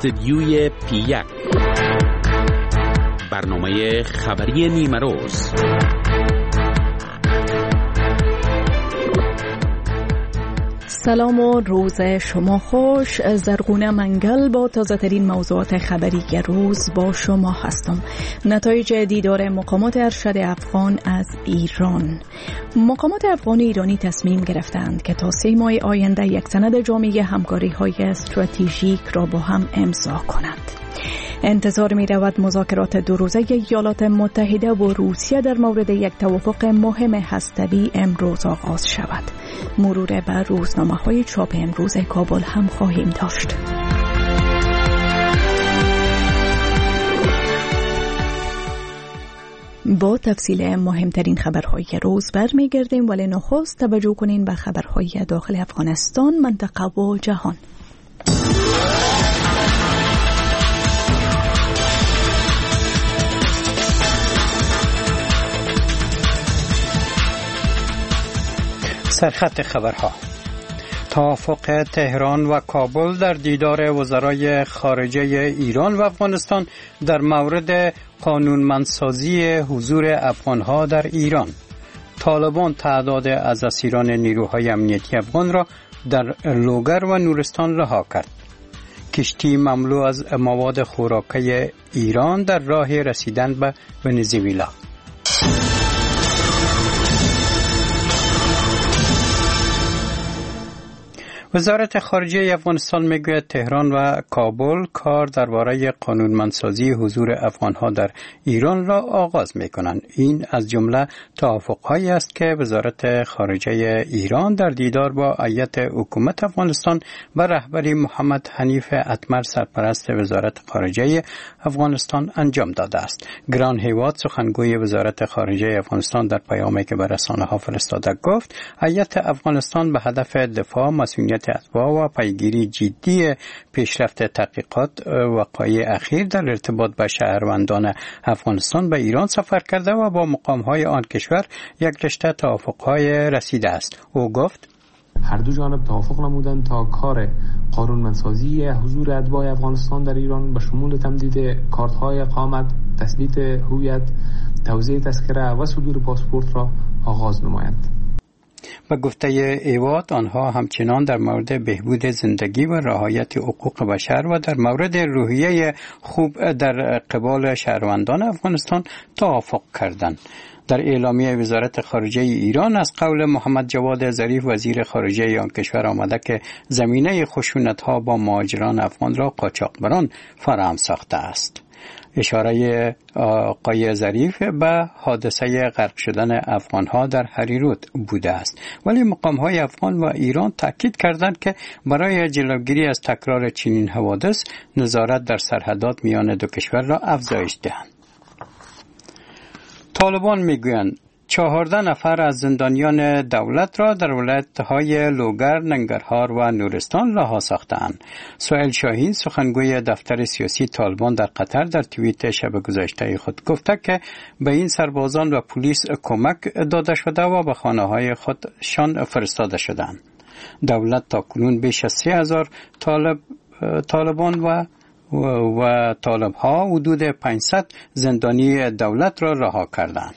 استدیوی P1 برنامه خبری نیمه روز. سلام و روز شما خوش. زرغونه منگل با تازه ترین موضوعات خبری روز با شما هستم. نتایج دیدار مقامات ارشد افغان از ایران. مقامات افغان ایرانی تصمیم گرفتند که تا 3 ماه آینده یک سند جامع همکاری‌های استراتژیک را با هم امضا کنند. انتظار می رود مذاکرات 2 روزه ایالات متحده و روسیه در مورد یک توافق مهم هسته‌ای امروز آغاز شود. مرور بر روزنامه‌های چاپ امروز کابل هم خواهیم داشت. با تفصیل مهمترین خبرهای روز برمیگردیم، ولی نخست توجه کنین به خبرهای داخل افغانستان، منطقه و جهان. سرخط خبرها: توافق تهران و کابل در دیدار وزرای خارجه ایران و افغانستان در مورد قانونمندسازی حضور افغانها در ایران. طالبان تعداد از اسیران نیروهای امنیتی افغان را در لوگر و نورستان رها کرد. کشتی مملو از مواد خوراکی ایران در راه رسیدن به ونزوئلا. وزارت خارجه افغانستان میگوید تهران و کابل کار درباره قانونمندسازی حضور افغانها در ایران را آغاز میکنند. این از جمله توافقهایی است که وزارت خارجه ایران در دیدار با هیئت حکومت افغانستان به رهبری محمد حنیف اتمر سرپرست وزارت خارجه افغانستان انجام داده است. گران هیواد سخنگوی وزارت خارجه افغانستان در پیامی که به رسانه‌ها فرستاده گفت هیئت افغانستان به هدف دفاع مسئولیت اتباع و پیگیری جدی پیشرفت تحقیقات وقایع اخیر در ارتباط با شهروندان افغانستان به ایران سفر کرده و با مقام‌های آن کشور یک رشته توافق‌های رسیده است. او گفت هر دو جانب توافق نمودند تا کار قانونمندسازی حضور اتباع افغانستان در ایران به شمول تمدید کارت‌های اقامت، تثبیت هویت، توزیع تذکره و صدور پاسپورت را آغاز نمایند. به گفته ایواد آنها همچنان در مورد بهبود زندگی و رعایت حقوق بشر و در مورد روحیه خوب در قبال شهروندان افغانستان توافق کردند. در اعلامیه وزارت خارجه ایران از قول محمد جواد ظریف وزیر خارجه آن کشور آمده که زمینه خشونت‌ها با مهاجران افغان را قاچاقبران فراهم ساخته است. اشاره آقای ظریف به حادثه غرق شدن افغانها در هریرود بوده است، ولی مقام‌های افغان و ایران تاکید کردند که برای جلوگیری از تکرار چنین حوادث نظارت در سرحدات میان دو کشور را افزایش دهند. طالبان میگویند 14 نفر از زندانیان دولت را در ولایت‌های لوگر، ننگرهار و نورستان رها ساختند. سهیل شاهین سخنگوی دفتر سیاسی طالبان در قطر در توییت شب گذشته خود گفته که به این سربازان و پلیس کمک داده شده و به خانه‌های خودشان فرستاده شدند. دولت تاکنون بیش از 3000 طالبان و طالب‌ها حدود 500 زندانی دولت را رها کردند.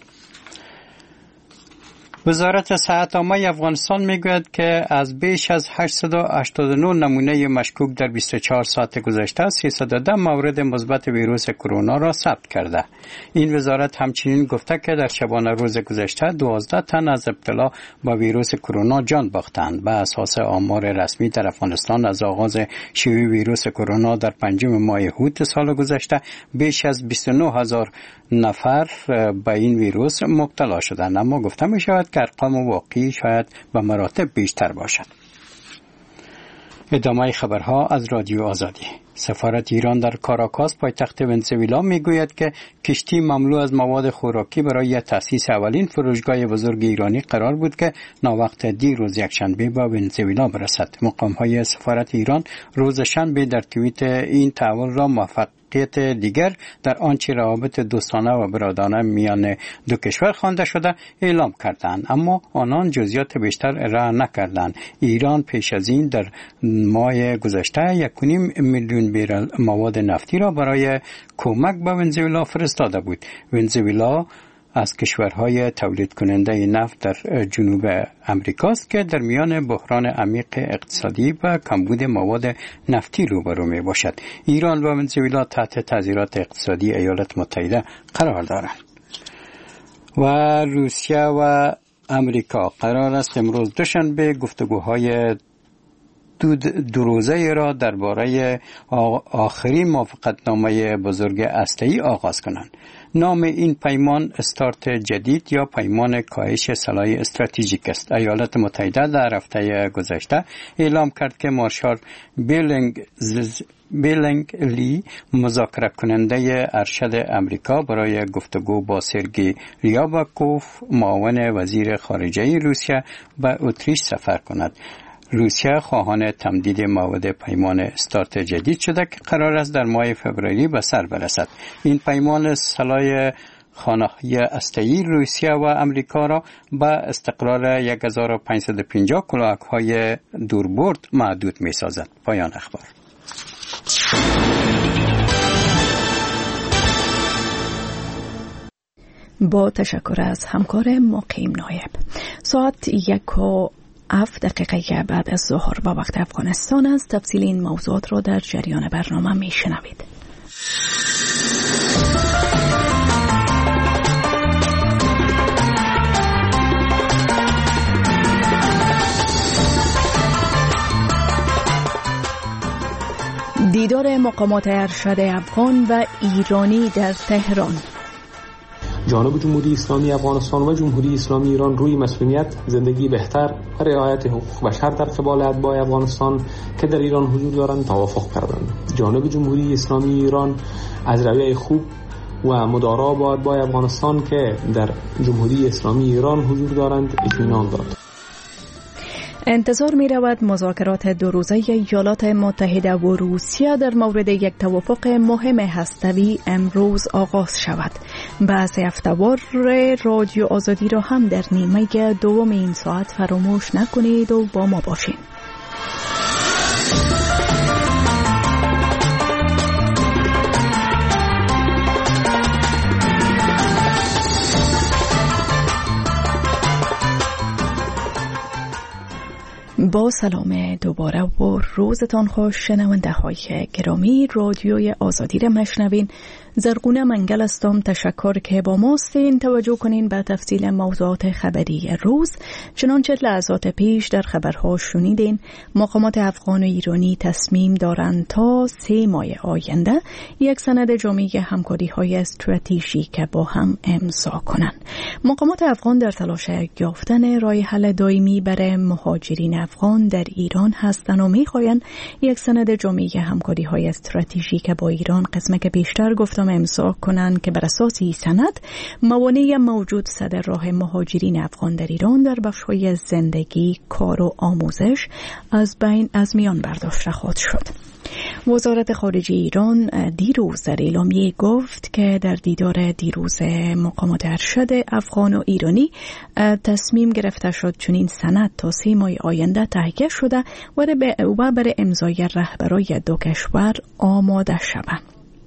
وزارت صحت عامه افغانستان میگوید که از بیش از 889 نمونه مشکوک در 24 ساعت گذشته 310 مورد مثبت ویروس کرونا را ثبت کرده. این وزارت همچنین گفته که در شبانه روز گذشته 12 تن از ابتلا با ویروس کرونا جان باختند. به اساس آمار رسمی در افغانستان از آغاز شیوع ویروس کرونا در 5 ماه اوت سال گذشته بیش از 29000 نفر به این ویروس مبتلا شدند، اما گفته می شود که ارقام واقعی شاید به مراتب بیشتر باشد. ادامه خبرها از رادیو آزادی. سفارت ایران در کاراکاس پایتخت ونزوئلا میگوید که کشتی مملو از مواد خوراکی برای تأسیس اولین فروشگاه بزرگ ایرانی قرار بود که ناوقت دیروز یکشنبه به ونزوئلا برسد. مقام‌های سفارت ایران روز شنبه در توییت این تحول را موفقیت دیگر در آنچه روابط دوستانه و برادرانه میان دو کشور خوانده شده اعلام کردند، اما آنان جزئیات بیشتر ارائه نکردند. ایران پیش از این در ماه گذشته 1.5 میلیون برمیل مواد نفتی را برای کمک به ونزوئلا فرستاده بود. ونزوئلا از کشورهای تولید کننده نفت در جنوب امریکاست که در میان بحران عمیق اقتصادی و کمبود مواد نفتی روبرو می باشد. ایران و ونزوئلا تحت تعذیرات اقتصادی ایالات متحده قرار دارند. و روسیه و امریکا قرار است امروز دوشنبه گفتگوهای دو روزه را درباره آخرین موافقتنامه بزرگ هسته‌ای آغاز کنند. نام این پیمان استارت جدید یا پیمان کاهش سلاح استراتژیک است. ایالات متحده در هفته گذشته اعلام کرد که مارشال بیلینگلی مذاکره کننده ارشد امریکا برای گفتگو با سرگئی ریابکوف معاون وزیر خارجه روسیه به اتریش سفر کند. روسیه خواهان تمدید مواد پیمان استارت جدید شده که قرار است در ماه فوریه به سر برسد. این پیمان سلاح خانه‌ای هسته‌ای روسیه و امریکا را به استقرار 1550 کلاهک‌های دوربرد محدود می‌سازد. پایان اخبار. با تشکر از همکار مقیم نایب. ساعت 1:07 بعد از ظهر با وقت افغانستان است. تفصیل این موضوعات را در جریان برنامه میشنوید. دیدار مقامات ارشد افغان و ایرانی در تهران. جانب جمهوری اسلامی افغانستان و جمهوری اسلامی ایران روی مسئولیت زندگی بهتر و رعایت حقوق بشر در قبال اتباع افغانستان که در ایران حضور دارند توافق کردند. جانب جمهوری اسلامی ایران از رویه خوب و مدارا با اتباع افغانستان که در جمهوری اسلامی ایران حضور دارند اطمینان داد. انتظار می رود مذاکرات دو روزه ایالات متحده و روسیه در مورد یک توافق مهم هسته‌ای امروز آغاز شود. بحث هفته‌وار رادیو آزادی را هم در نیمه دوم این ساعت فراموش نکنید و با ما باشید. با سلام دوباره و روزتان خوش شنونده های گرامی. رادیوی آزادی را مشنوین. زرغونه منگل هستم. تشکر که با ماستین. توجه کنین به تفصیل موضوعات خبری روز. چنانچه لحظات پیش در خبرها شنیدین مقامات افغان و ایرانی تصمیم دارند تا 3 ماه آینده یک سند جامع همکاری های استراتژیک با هم امضا کنند. مقامات افغان در تلاش یافتن راه حل دائمی برای مهاجرین افغان در ایران هستند و می‌خواهند یک سند جامع همکاری های استراتژیک با ایران قسمت که بیشتر گفتم امضا کنند که بر اساس این سند موانع موجود صدر راه مهاجرین افغان در ایران در بخش‌های زندگی، کار و آموزش از میان برداشته خواهد شد. وزارت خارجه ایران دیروز در اعلامیه گفت که در دیدار دیروز مقامات ارشد افغان و ایرانی تصمیم گرفته شد چنین سند تا 3 ماه آینده تهیه شده و برای امضای رهبرای دو کشور آماده شود.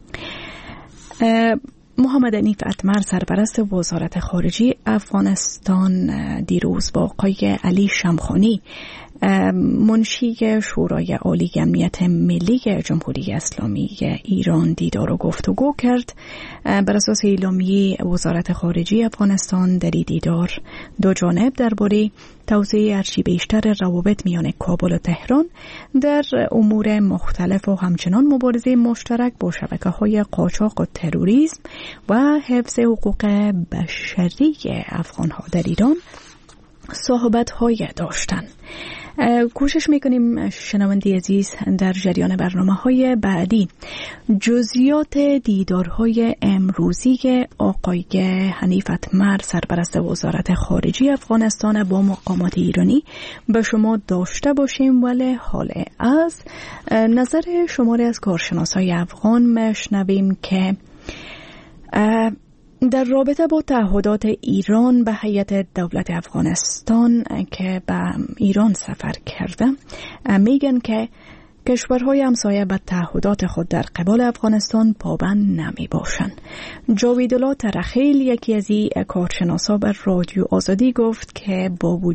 محمد انیف اتمر سرپرست وزارت خارجه افغانستان دیروز با آقای علی شمخانی منشی شورای عالی امنیت ملی جمهوری اسلامی ایران دیدار و گفتگو کرد. بر اساس اعلامیه وزارت خارجه افغانستان در این دیدار دو جانب درباره توسعه هرچی بیشتر روابط میان کابل و تهران در امور مختلف و همچنان مبارزه مشترک با شبکه‌های قاچاق و تروریسم و حفظ حقوق بشری افغان‌ها در ایران صحبت‌های داشتند. کوشش میکنیم شنونده عزیز در جریان برنامه‌های بعدی جزئیات دیدارهای امروزی آقای حنیف اتمر سرپرست وزارت خارجه افغانستان با مقامات ایرانی به شما داشته باشیم، ولی حال از نظر شماری از کارشناسای افغان مشنویم که در رابطه با تعهدات ایران به هیئت دولت افغانستان که به ایران سفر کرده میگن که کشورهای همسایه به تعهدات خود در قبال افغانستان پابند نمی باشند. جاویدالله ترخیل یکی از این کارشناسا بر رادیو آزادی گفت که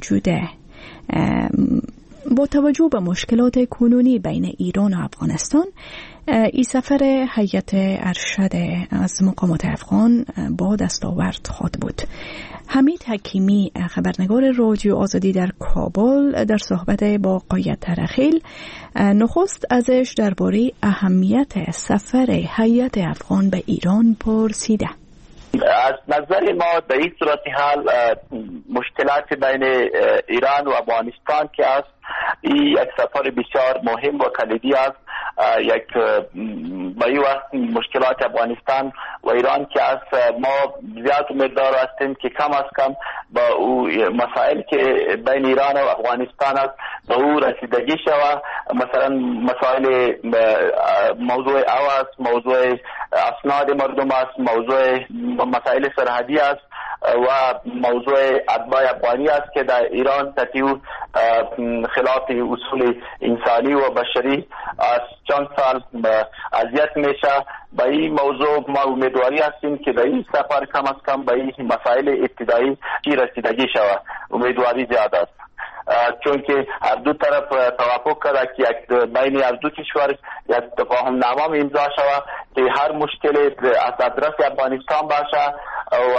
با توجه به مشکلات کنونی بین ایران و افغانستان، این سفر هیئت ارشد از مقامات افغان با دستاورد خواهد بود. حمید حکیمی، خبرنگار رادیو آزادی در کابل، در صحبت با آقای ترخیل نخست ازش درباره اهمیت سفر هیئت افغان به ایران پرسیده. از نظر ما در این صورتحال مشکلات بین ایران و افغانستان که است، این یک سفر بسیار مهم و کلیدی است. یک به این وقت مشکلات افغانستان و ایران که است، ما زیاد امیدوار هستیم که کم از کم با مسائل که بین ایران و افغانستان است به او رسیدگی شود. مثلا مسائل موضوع اواز، موضوع اسناد مردم است، موضوع مسائل سرحدی است و موضوع اتباع افغانی است که در ایران تطیع خلاف اصول انسانی و بشری از چند سال اذیت میشه. به این موضوع ما امیدواری هستیم که در این سفر کم از کم به این مسائل ابتدایی رسیدگی شود. امیدواری زیاد است، چون که هر دو طرف توافق کرده که بین از دو کشور یک تفاهم نامه امضا شود که هر مشکل از ادرس افغانستان باشه و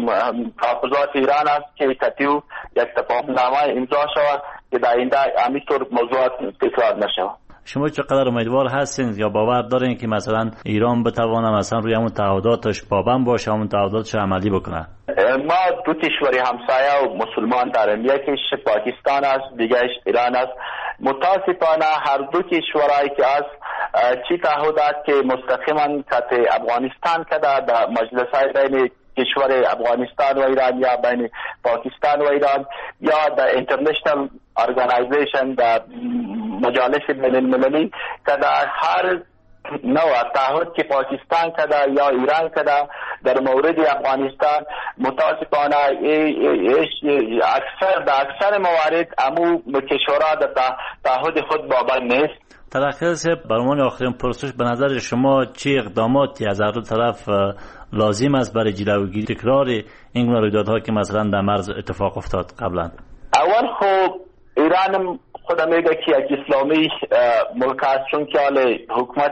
تحفظات ایران است که تطیع یک تفاهم نامه امضا شود که در آینده همینطور موضوعات تکرار نشود. شما چقدر امیدوار هستین یا باور دارین که مثلا ایران بتوانه مثلا روی همون تعهداتش پابند باشه، همون تعهداتش عملی بکنه؟ ما دو کشور همسایه و مسلمان داریم، یکیش پاکستان است، دیگرش ایران است. متاسفانه هر دو کشورهایی که است چی تعهدات که مستقیما تحت افغانستان کرده در مجلس‌های بین کشور افغانستان و ایران یا بین پاکستان و ایران یا در اینترنشنل ارگانایزیشن، در مجالس بین المللی که در هر نوع تعهد که پاکستان کرده یا ایران کرده در مورد افغانستان، متاسفانه اکثر موارد امو کشورها در تعهد خود باور نیست. ترخیل صاحب، برمان آخرین پرسش، به نظر شما چه اقداماتی از هر دو طرف لازم است برای جلوگیری تکرار این رویدادها که مثلا در مرز اتفاق افتاد قبلا؟ اول خب ایران خود میگه که یک اسلامی ملک است، چون که حکومت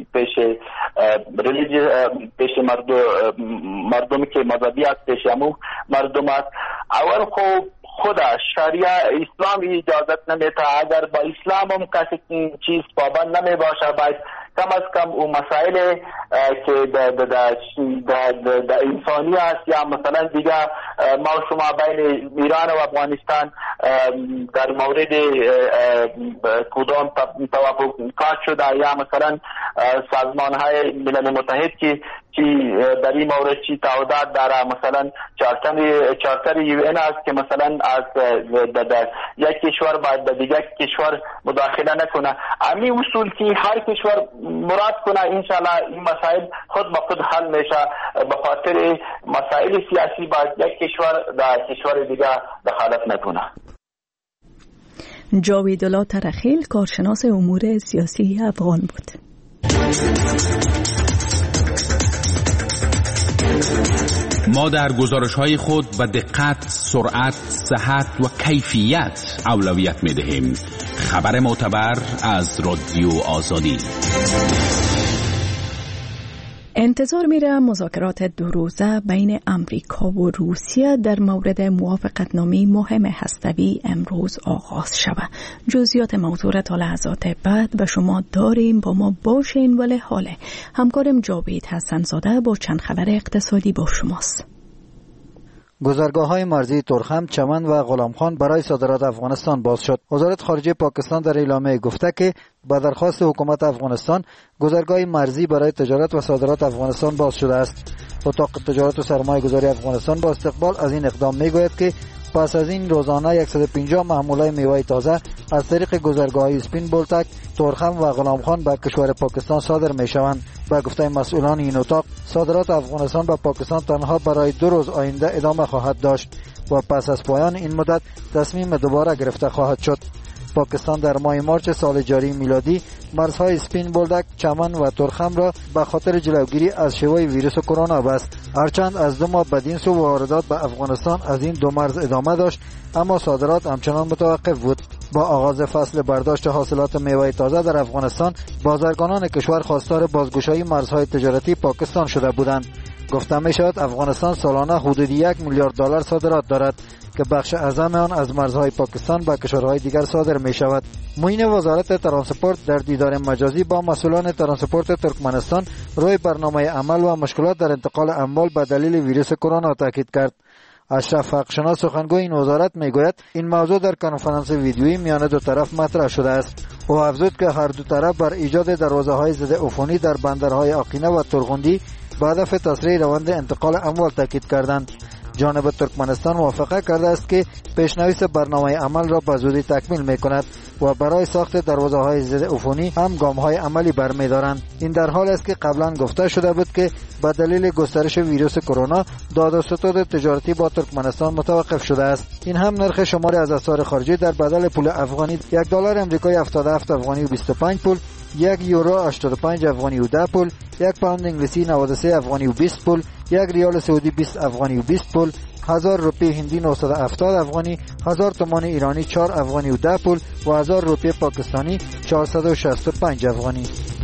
پیش مردمی که مذهبی است، پیش همو مردم است. اول خب خود شریعه اسلام اجازت نمیده، اگر با اسلام هم کسی چیز پابند نمی باشه، باید کم از کم اون مسائل که در انسانی است یا مثلا دیگه ما شما بین ایران و افغانستان در مورد کدام توافقات شده یا مثلا سازمان های ملل متحد که در این مورد چی تعهدات داره، مثلا چارتر UN است که مثلا از یک کشور باید به دیگر کشور مداخله نکنه. همین اصول که هر کشور مراد کنه، انشالله این مسائل خود به خود حل میشه. به خاطر مسائل سیاسی باید یک کشور در کشور دیگر دخالت نکنه. جاویدالله ترخیل، کارشناس امور سیاسی افغان بود. ما در گزارش‌های خود به دقت، سرعت، صحت و کیفیت اولویت می‌دهیم. خبر معتبر از رادیو آزادی. انتظار میره مذاکرات دو روزه بین امریکا و روسیه در مورد موافقتنامه مهم هسته‌ای امروز آغاز شود. جزئیات موضوع را تا لحظات بعد به شما داریم، با ما باشین. ولی حاله همکارم جاوید حسن‌زاده با چند خبر اقتصادی با شماست. گذرگاه‌های مرزی ترخم، چمن و غلامخان برای صادرات افغانستان باز شد. وزارت خارجه پاکستان در اعلامیه گفته که به درخواست حکومت افغانستان گذرگاه مرزی برای تجارت و صادرات افغانستان باز شده است. اتاق تجارت و سرمایه‌گذاری افغانستان با استقبال از این اقدام میگوید که پس از این روزانه 150 محموله میوه تازه از طریق گذرگاه‌های اسپین بولتک، ترخم و غلامخان به کشور پاکستان صادر میشوند. به گفته مسئولان این اتاق، صادرات افغانستان به پاکستان تنها برای 2 روز آینده ادامه خواهد داشت و پس از پایان این مدت تصمیم دوباره گرفته خواهد شد. پاکستان در ماه مارچ سال جاری میلادی مرزهای سپین بولدک، چمن و ترخم را به خاطر جلوگیری از شیوع ویروس کرونا بست. هرچند از 2 ماه بدین سو واردات به افغانستان از این 2 مرز ادامه داشت، اما صادرات همچنان متوقف بود. با آغاز فصل برداشت حاصلات میوه تازه در افغانستان، بازرگانان کشور خواستار بازگشایی مرزهای تجارتی پاکستان شده بودند. گفته می شود افغانستان سالانه حدود 1 میلیارد دلار صادرات دارد که بخش اعظم آن از مرزهای پاکستان به کشورهای دیگر صادر می شود. معین وزارت ترانسپورت در دیدار مجازی با مسئولان ترانسپورت ترکمنستان روی برنامه عمل و مشکلات در انتقال اموال به دلیل ویروس کرونا تاکید کرد. اشرف حقشناس سخنگوی این وزارت میگوید این موضوع در کنفرانس ویدیویی میان دو طرف مطرح شده است. او افزود که هر دو طرف بر ایجاد دروازه‌های ضد عفونی در بندرهای آقینه و ترغوندی به هدف تسریع روند انتقال اموال تاکید کردند. جانب ترکمنستان موافقه کرده است که پیشنویس برنامه عمل را به زودی تکمیل می‌کند و برای ساخت دروازه‌های ضد عفونی هم گام‌های عملی برمی‌دارند. این در حال است که قبلا گفته شده بود که به دلیل گسترش ویروس کرونا داد و ستد تجارتی با ترکمنستان متوقف شده است. این هم نرخ شماری از اسعار خارجی در بدل پول افغانی $1 آمریکایی 77 افغانی و 25 پول، 1 یورو 85 افغانی و 10 پول، 1 پوند انگلیسی 93 افغانی و 20 پول، 1 ریال سعودی 20 افغانی و 20 پول، 1000 روپیه هندی 970 افغانی، 1000 تومان ایرانی 4 افغانی و 10 پول و 1000 روپیه پاکستانی 465 افغانی.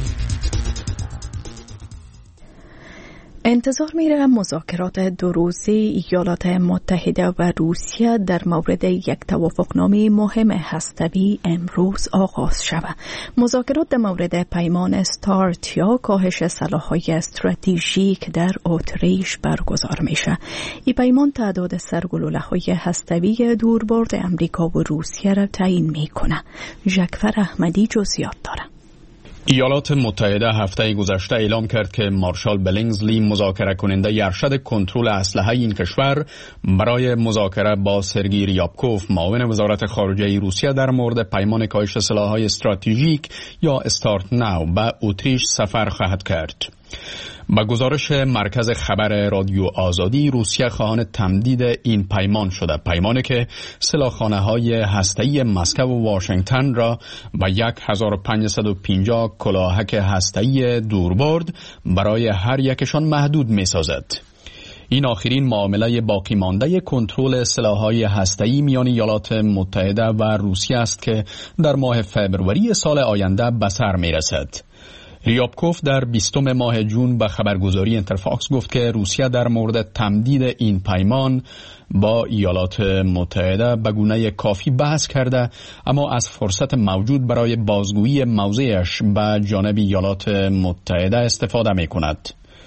انتظار میره مذاکرات 2 روزه ایالات متحده و روسیه در مورد یک توافقنامه مهم هسته‌ای امروز آغاز شود. مذاکرات در مورد پیمان استارت یا کاهش سلاح‌های استراتژیک در اتریش برگزار میشه. این پیمان تعداد سرگلوله‌های هسته‌ای دوربرد امریکا و روسیه را تعیین میکنه. ژکفر احمدی جزئیات داره. ایالات متحده هفته گذشته اعلام کرد که مارشال بلینگزلی مذاکره کننده ارشد کنترل اسلحه این کشور برای مذاکره با سرگئی ریابکوف معاون وزارت خارجه روسیه در مورد پیمان کاهش سلاح‌های استراتژیک یا استارت ناو به اتریش سفر خواهد کرد. با گزارش مرکز خبر رادیو آزادی، روسیه خواهان تمدید این پیمان شده، پیمانی که سلاحخانه‌های هسته‌ای مسکو و واشنگتن را با 1550 کلاهک هسته‌ای دوربرد برای هر یکشان محدود می‌سازد. این آخرین معامله باقی مانده کنترل سلاح‌های هسته‌ای میان ایالات متحده و روسیه است که در ماه فوریه سال آینده به سر می‌رسد. ریابکوف در 20 ماه جون به خبرگزاری اینترفاکس گفت که روسیه در مورد تمدید این پیمان با ایالات متحده به گونه کافی بحث کرده، اما از فرصت موجود برای بازگویی موضعش به جانب ایالات متحده استفاده می کند.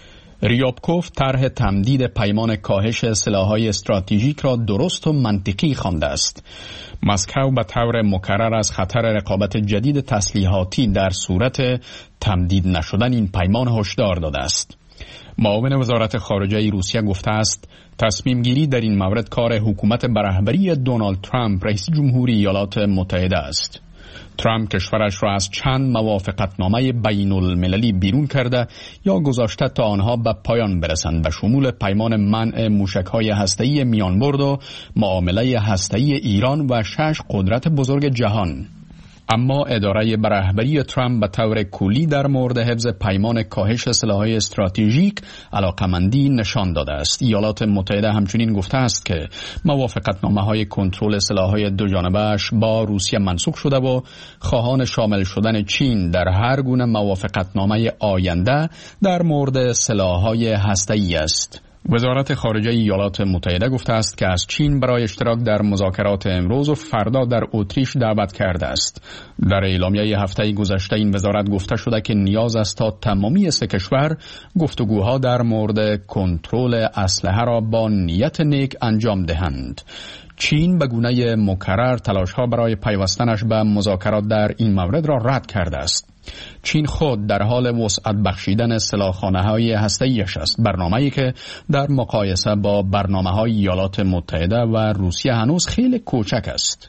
ریابکوف طرح تمدید پیمان کاهش سلاح‌های استراتژیک را درست و منطقی خوانده است. مسکو به طور مکرر از خطر رقابت جدید تسلیحاتی در صورت تمدید نشدن این پیمان هشدار داده است. معاون وزارت خارجه روسیه گفته است تصمیم گیری در این مورد کار حکومت به رهبری دونالد ترامپ رئیس جمهوری ایالات متحده است. ترامپ کشورش را از چند موافقتنامه بین المللی بیرون کرده یا گذاشته تا آنها به پایان برسند، به شمول پیمان منع موشک‌های هسته‌ای میانبرد و معامله هسته‌ای ایران و 6 قدرت بزرگ جهان. اما اداره به رهبری ترامپ به طور کلی در مورد حفظ پیمان کاهش سلاح‌های استراتژیک علاقمندی نشان داده است. ایالات متحده همچنین گفته است که موافقتنامه‌های کنترل سلاح‌های دو جانبه‌اش با روسیه منسوخ شده و خواهان شامل شدن چین در هر گونه موافقتنامه آینده در مورد سلاح‌های هسته‌ای است. وزارت خارجه ایالات متحده گفته است که از چین برای اشتراک در مذاکرات امروز و فردا در اتریش دعوت کرده است. در اعلامیه هفته گذشته این وزارت گفته شده که نیاز است تا تمامی سه کشور گفتگوها در مورد کنترل اسلحه را با نیت نیک انجام دهند. چین به گونه مکرر تلاش‌ها برای پیوستنش به مذاکرات در این مورد را رد کرده است. چین خود در حال وسعت بخشیدن سلاحخانه‌های هسته‌ایش است، برنامه‌ای که در مقایسه با برنامه‌های ایالات متحده و روسیه هنوز خیلی کوچک است.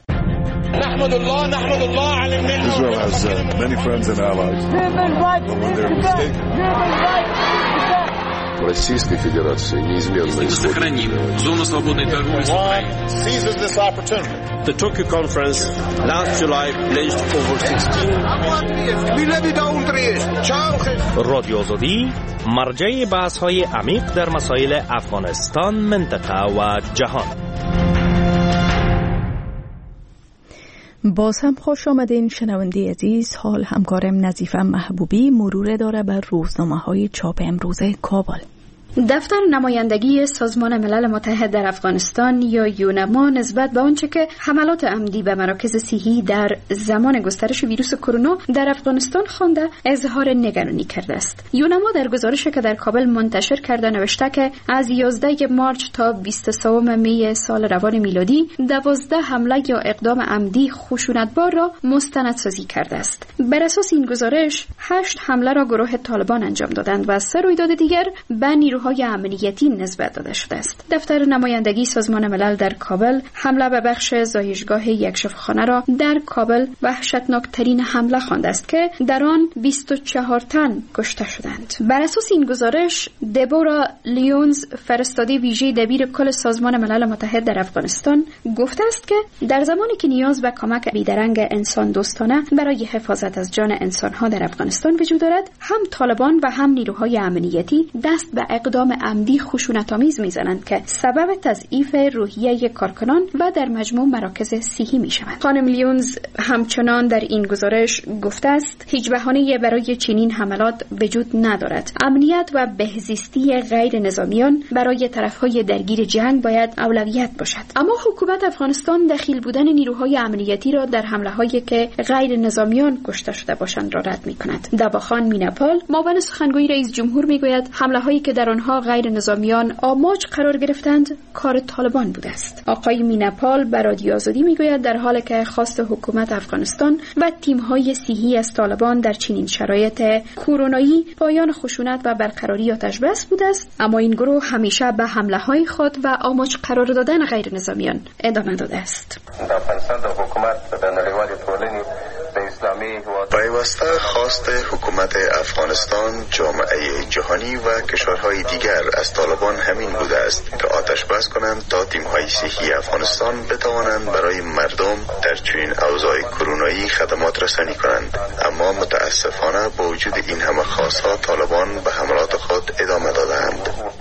نحمد الله علی Israel has many friends and allies. Российской Федерации неизменно сохраним зону свободной торговли с Украиной. The Tokyo Conference last July pledged over 16 رادیو آزادی مرجع بحث‌های عمیق در مسائل افغانستان، منطقه و جهان. باز هم خوش آمدین شنونده عزیز. حال همکارم نظیفه محبوبی مرور داره بر روزنامه‌های چاپ امروز کابل. دفتر نمایندگی سازمان ملل متحد در افغانستان یا یونما نسبت به آنچه که حملات عمدی به مراکز صحی در زمان گسترش ویروس کرونا در افغانستان خوانده اظهار نگرانی کرده است. یونما در گزارشی که در کابل منتشر کرده نوشته که از 11 مارچ تا 23 می سال روان میلادی 12 حمله یا اقدام عمدی خشونتبار را مستندسازی کرده است. بر اساس این گزارش 8 حمله را گروه طالبان انجام دادند و 3 رویداد دیگر به نیروهای امنیتی نسبت داده شده است. دفتر نمایندگی سازمان ملل در کابل حمله به بخش زایشگاه یک شفاخانه را در کابل وحشتناکترین حمله خوانده است که در آن 24 تن کشته شدند. بر اساس این گزارش دبورا لیونز فرستاده ویژه دبیر کل سازمان ملل متحد در افغانستان گفته است که در زمانی که نیاز به کمک بیدرنگ انسان دوستانه برای حفاظت از جان انسانها در افغانستان وجود دارد، هم طالبان و هم نیروهای امنیتی دست به اقدام عمدی خشونت‌آمیز می‌زنند که سبب تضعیف روحیه کارکنان و در مجموع مراکز صحی می‌شوند. خانم لیونز همچنان در این گزارش گفته است هیچ بهانه‌ای برای چنین حملات وجود ندارد. امنیت و بهزیستی غیر نظامیان برای طرف‌های درگیر جنگ باید اولویت باشد. اما حکومت افغانستان دخیل بودن نیروهای امنیتی را در حمله‌هایی که غیر نظامیان کشته شده باشند را رد می‌کند. دواخان میناپال معاون سخنگوی رئیس جمهور می‌گوید حمله‌هایی که در آنها غیر نظامیان آماج قرار گرفتند کار طالبان بوده است. آقای میناپال بر رادیو آزادی میگوید در حالی که خواست حکومت افغانستان و تیم‌های صحی از طالبان در چنین شرایط کرونایی پایان خشونت و برقراری آتش بس بوده است، اما این گروه همیشه به حمله‌های خود و آماج قرار دادن غیر نظامیان ادامه داده است. پیوسته خواست حکومت افغانستان، جامعه جهانی و کشورهای دیگر از طالبان همین بوده است که آتش بس کنند تا تیم‌های صحی افغانستان بتوانند برای مردم در چنین اوضاع کرونایی خدمات رسانی کنند. اما متاسفانه با وجود این همه خواست‌ها طالبان به حملات خود ادامه دادند.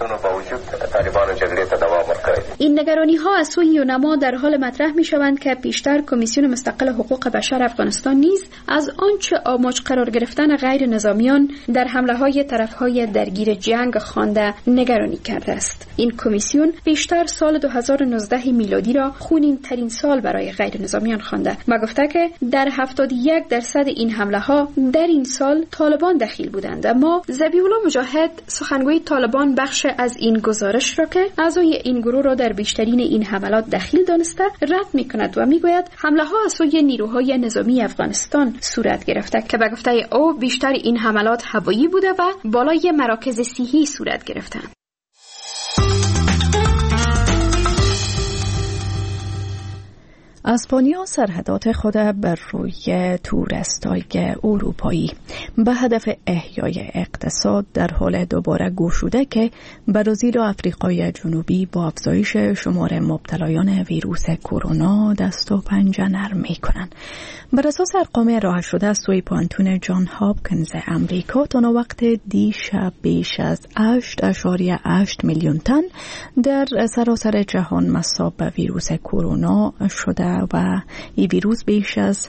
این نگرانی‌ها از سوی یونما در حال مطرح می‌شوند که پیشتر کمیسیون مستقل حقوق بشر افغانستان نیز از آنچه آماج قرار گرفتن غیر نظامیان در حمله‌های طرف‌های درگیر جنگ خوانده نگرانی کرده است. این کمیسیون بیشتر سال 2019 میلادی را خونین ترین سال برای غیر نظامیان خوانده و گفته که در 71% این حمله‌ها در این سال طالبان دخیل بودند. اما ذبیح‌الله مجاهد سخنگوی طالبان بخش از این گزارش را که اعضای این گروه را در بیشترین این حملات دخیل دانسته رد می‌کند و می‌گوید حمله‌ها از سوی نیروهای نظامی افغانستان صورت گرفته که به گفته او بیشتر این حملات هوایی بوده و بالای مراکز صحی صورت گرفتند. اسپانیا سرحدات خود بر روی تورستای اروپایی به هدف احیای اقتصاد در حال دوباره گشوده که برزیل و آفریقای جنوبی با افزایش شمار مبتلایان ویروس کرونا دست و پنجه نرم می‌کنند. بر اساس ارقام ارائه شده از سوی پانتون جان هاپکینز امریکا تا وقت دیشب بیش از 8.8 میلیون تن در سراسر جهان مصاب به ویروس کرونا شده و این ویروس بیش از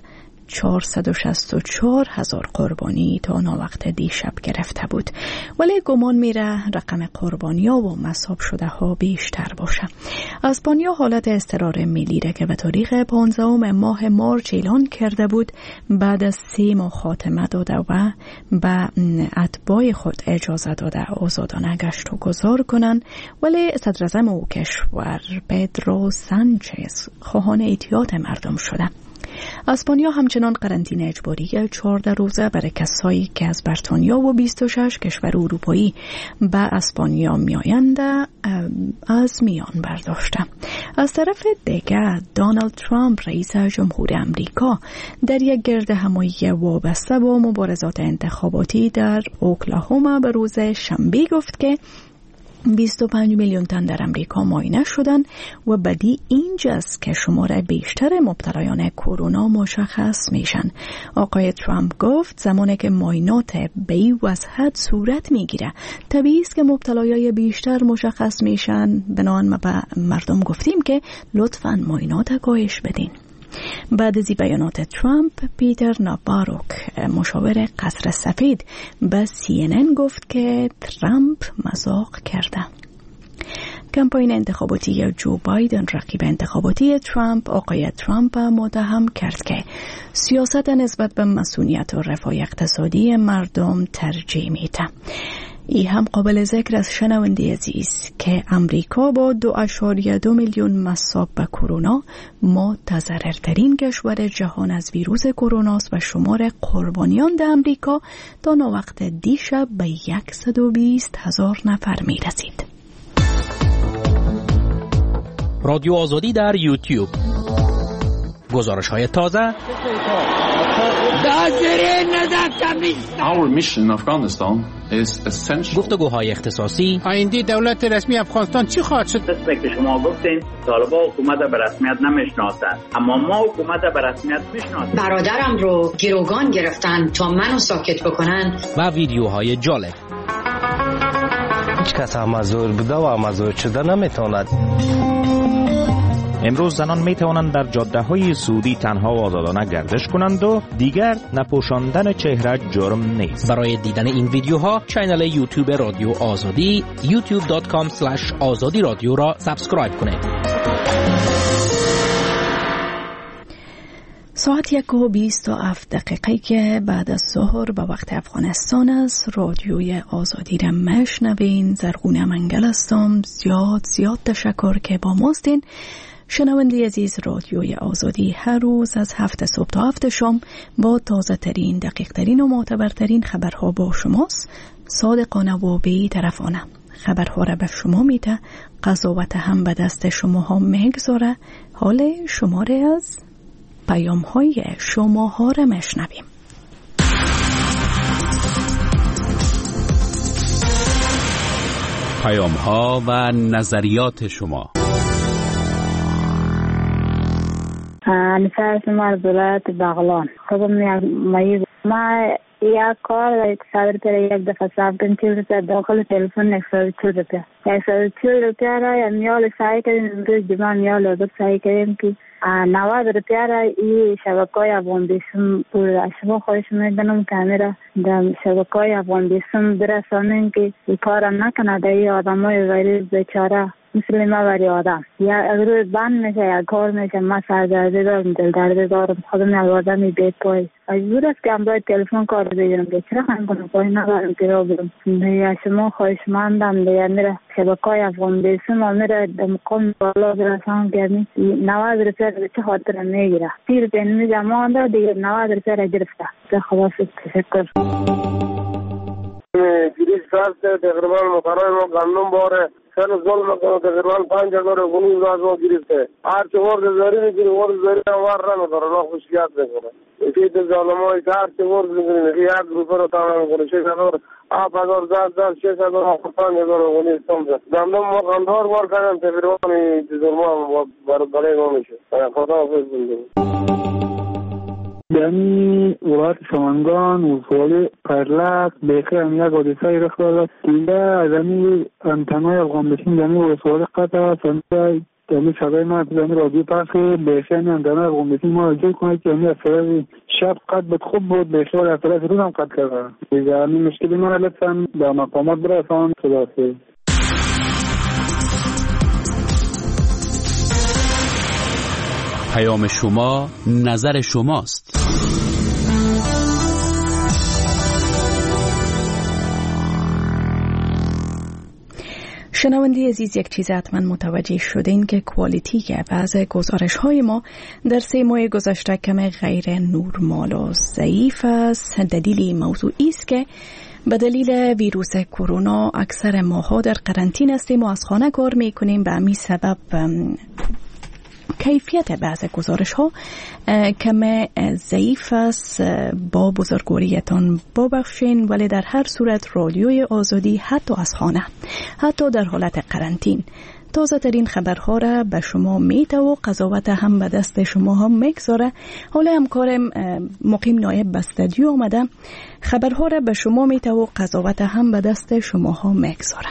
464,000 قربانی تا وقت دیشب گرفته بود، ولی گمان میره رقم قربانی‌ها و مصاب شده ها بیشتر باشه. اسپانیا حالت اضطرار ملی را که به تاریخ 15 ماه مارچ اعلان کرده بود بعد از 3 ماه خاتمه داده و به اتباع خود اجازه داده آزادانه گشت و گذار کنند، ولی صدراعظم او کشور پدرو سانچز خواهان احتیاط مردم شده. اسپانیا همچنان قرنطینه اجباری 14 روزه برای کسایی که از بریتانیا و 26 کشور اروپایی به اسپانیا میآیند از میان برداشته. از طرف دیگر دونالد ترامپ رئیس جمهور امریکا در یک گردهمایی وابسته با مبارزات انتخاباتی در اوکلاهوما به روز شنبه گفت که 25 میلیون تن در امریکا معاینه شدند و بدی اینجاست که شماره بیشتر مبتلایان کرونا مشخص میشن. آقای ترامپ گفت زمانی که معاینات به این وضاحت صورت میگیره طبیعی است که مبتلایای بیشتر مشخص میشن. بنابراین ما به مردم گفتیم که لطفاً معاینات کاهش بدین. بعد از بیانات ترامپ، پیتر ناواروک مشاور قصر سفید به CNN گفت که ترامپ مذاق کرده. کمپاین انتخاباتی جو بایدن رقیب انتخاباتی ترامپ آقای ترامپ متهم کرد که سیاست نسبت به مسئولیت و رفاه اقتصادی مردم ترجیح میده. ای هم قابل ذکر از شنونده عزیز که امریکا با 2.2 میلیون مصاب به کرونا متضررترین کشور جهان از ویروس کرونا است و شمار قربانیان در امریکا تا وقت دیشب به 120,000 نفر می رسید. رادیو آزادی در یوتیوب، گزارش های تازه. Our mission in Afghanistan is essential. گفتگوهای اختصاصی. آینده دولت رسمی افغانستان چی خواهد شد؟ مثل که شما گفتین طالبان حکومت به رسمیت نمیشناسند، اما ما حکومت به رسمیت میشناسیم. برادرم رو گروگان گرفتن تا منو ساکت بکنن. و ویدیوهای جالب. هیچ کس مزور بوده و مزور شده نمیتواند. امروز زنان می توانند در جاده‌های سعودی تنها و آزادانه گردش کنند و دیگر نپوشاندن چهره جرم نیست. برای دیدن این ویدیوها کانال یوتیوب رادیو آزادی youtube.com/azadi رادیو را سابسکرایب کنید. ساعت 1:27 که بعد از ظهر به وقت افغانستان است. رادیوی آزادی را مشنوین. زرغونه منگل هستم. زیاد تشکر که با ماستین. شنونده عزیز، رادیوی آزادی هر روز از 7 صبح تا 7 شام با تازه ترین، دقیق ترین و معتبرترین خبرها با شماست. صادقانه و بی‌طرفانه خبرها را به شما میده. قضاوت هم به دست شماها میگذاره. حال شماره از پیام های شماها را میشنویم. پیام ها و نظریات شما. نفر شما دولت بغلان خودم مایه ما یک کار یک صدر پر یک دفعه صاحب کن 40 روپیه داخل تلفن 140 روپیه 140 روپیه را میال سعی کردیم امروز جمعه میال رو سعی کردیم که 90 روپیه را این شبکه‌های افغان بیسم بود. شما خواهش میکنم کامیرا در شبکه‌های افغان بیسم برسانین که این کار نکنه. در این آدمای غریب بیچاره مثل ما بری آدم یا اگر بند میشه یا کار میشه ما سردرده دارم، دلدرده دارم، خودم یک آدمی بیت پای مجبور است که امروز تلفن کار بگیرم که چرا خواهیم کنم پای ندارم که را برم. یا شما خواهش مندم دیگه میره شبکه‌های افغان بیسم و میره در مقام بالا برسان که 90 روپیه رو چه خاطر میگیره 30 روپیه نمیگه ما انده دیگه 90 روپیه رو گرفته. خلاص تشکر. گریز فرست تقریبا مقرر ما قانون باره سن ظلم کنه تقریبا 5000 غنی از ما گرفته. هر چه ورد زاری میگیره ورد زاری وار را نداره نه خوشیات میکنه. این ظالمای هر چه ورد میگیره یک گروه رو تمام میکنه 6000 آبادار زاد 6000 5000 غنی استمزه دندم ما قندار وار کردن تقریبا این ظلم برای ما میشه. خدا حافظ بندیم. یعنی ولایت سمنگان وصول پرلک بیخی هم یک حادثه رخ داده دیگه از همین انتنای افغان بشین یعنی وصول قطع سنده یعنی صدای ما یعنی رادیو پخی بیخی هم انتنای افغان بشین ما رجوع کنید که یعنی از طرف شب قد بود خوب بود بیخی از طرف روز هم قد کرده دیگه همین مشکلی ما لطفا به مقامات برسان خداحافظ. پیام شما نظر شماست. شنونده عزیز، یک چیز حتما متوجه شدین که کوالیتی که بعض گزارش های ما در 3 ماه گذشته کم غیر نورمال و ضعیف است. دلیل این موضوع است که به دلیل ویروس کرونا اکثر ماها در قرنطینه هستیم و از خانه کار میکنیم. به همین سبب کیفیت بعض گزارش ها کم ضعیف است. با بزرگواریتان ببخشین، ولی در هر صورت رادیوی آزادی حتی از خانه، حتی در حالت قرنطین، تازه ترین خبرها را به شما میته و قضاوت هم به دست شما هم میگذاره. حالا همکارم مقیم نایب به استودیو آمده، خبرها را به شما میته و قضاوت هم به دست شما ها میگذاره.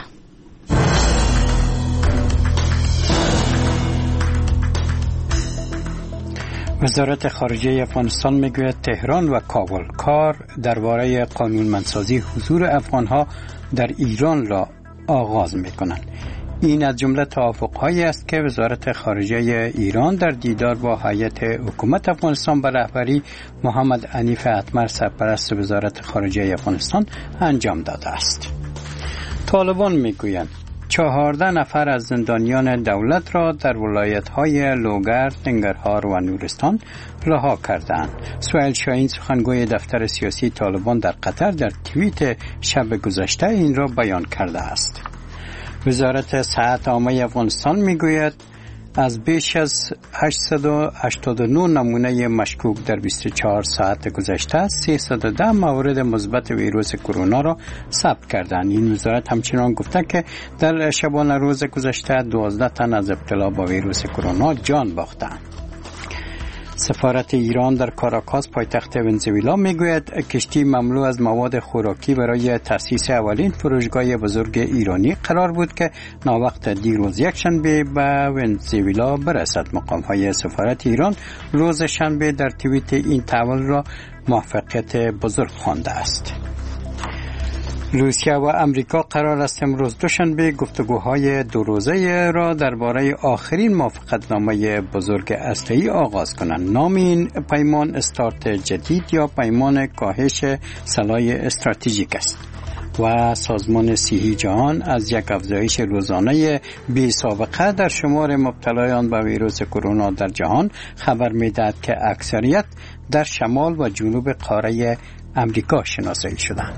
وزارت خارجه افغانستان میگوید تهران و کابل کار درباره قانونمندسازی حضور افغانها در ایران را آغاز میکنند. این از جمله توافق‌هایی است که وزارت خارجه ایران در دیدار با هیئت حکومت افغانستان به رهبری محمد حنیف اتمر سرپرست وزارت خارجه افغانستان انجام داده است. طالبان میگویند 14 نفر از زندانیان دولت را در ولایت‌های لوگر، ننگرهار و نورستان رها کردند. سهیل شاهین سخنگوی دفتر سیاسی طالبان در قطر در توییت شب گذشته این را بیان کرده است. وزارت صحت عامه افغانستان میگوید از بیش از 889 نمونه مشکوک در 24 ساعت گذشته 310 مورد مثبت ویروس کرونا را ثبت کردند. این وزارت همچنان گفته که در شبانه روز گذشته 12 تن از ابتلا با ویروس کرونا جان باختند. سفارت ایران در کاراکاس پایتخت ونزوئلا میگوید کشتی مملو از مواد خوراکی برای تأسیس اولین فروشگاه بزرگ ایرانی قرار بود که ناوقت دیروز یکشنبه به ونزوئلا برسد. مقام‌های سفارت ایران روز شنبه در توییت این تحول را موفقیت بزرگ خوانده است. روسیه و امریکا قرار است امروز دوشنبه گفتگوهای دو روزه را درباره آخرین موافقتنامه بزرگ اسلحه‌ای آغاز کنند. نام این پیمان استارت جدید یا پیمان کاهش سلاح استراتژیک است و سازمان صحی جهان از یک افزایش روزانه بی سابقه در شمار مبتلایان به ویروس کرونا در جهان خبر می‌دهد که اکثریت در شمال و جنوب قاره امریکا شناسایی شدند.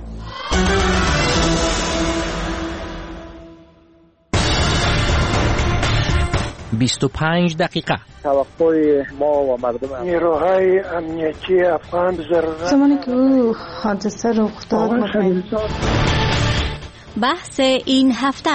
25 دقیقه توقع ما و مردم نیروهای امنیتی افغان زمانی که حادثه رخ داد بحث این هفته.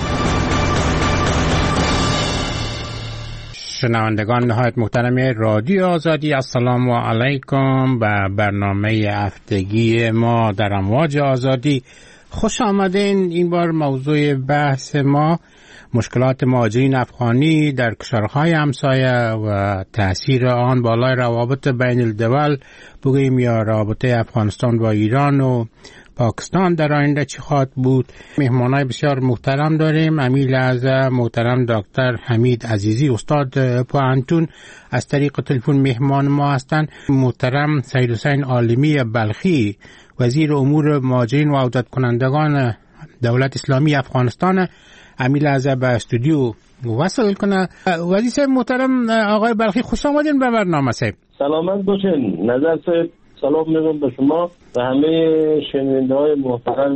شنوندگان نهایت محترم رادیو آزادی، السلام علیکم به برنامه هفتگی ما در امواج آزادی. خوش آمدین. این بار موضوع بحث ما مشکلات مهاجرین افغانی در کشورهای همسایه و تأثیر آن بالای روابط بین الدول، بگوییم یا رابطه افغانستان با ایران و پاکستان در آینده چی خواهد بود. مهمانای بسیار محترم داریم. امیل اعظم محترم دکتر حمید عزیزی استاد پوهنتون از طریق تلفن مهمان ما هستند. محترم سید حسین عالمی بلخی وزیر امور مهاجرین و عودت کنندگان دولت اسلامی افغانستان امیل اعظم به استودیو وصل کنه. وزیر محترم آقای بلخی خوش آمدین به برنامه. سلامت باشین. نظر صاحب سلام میگم به شما و همه شنونده‌های محترم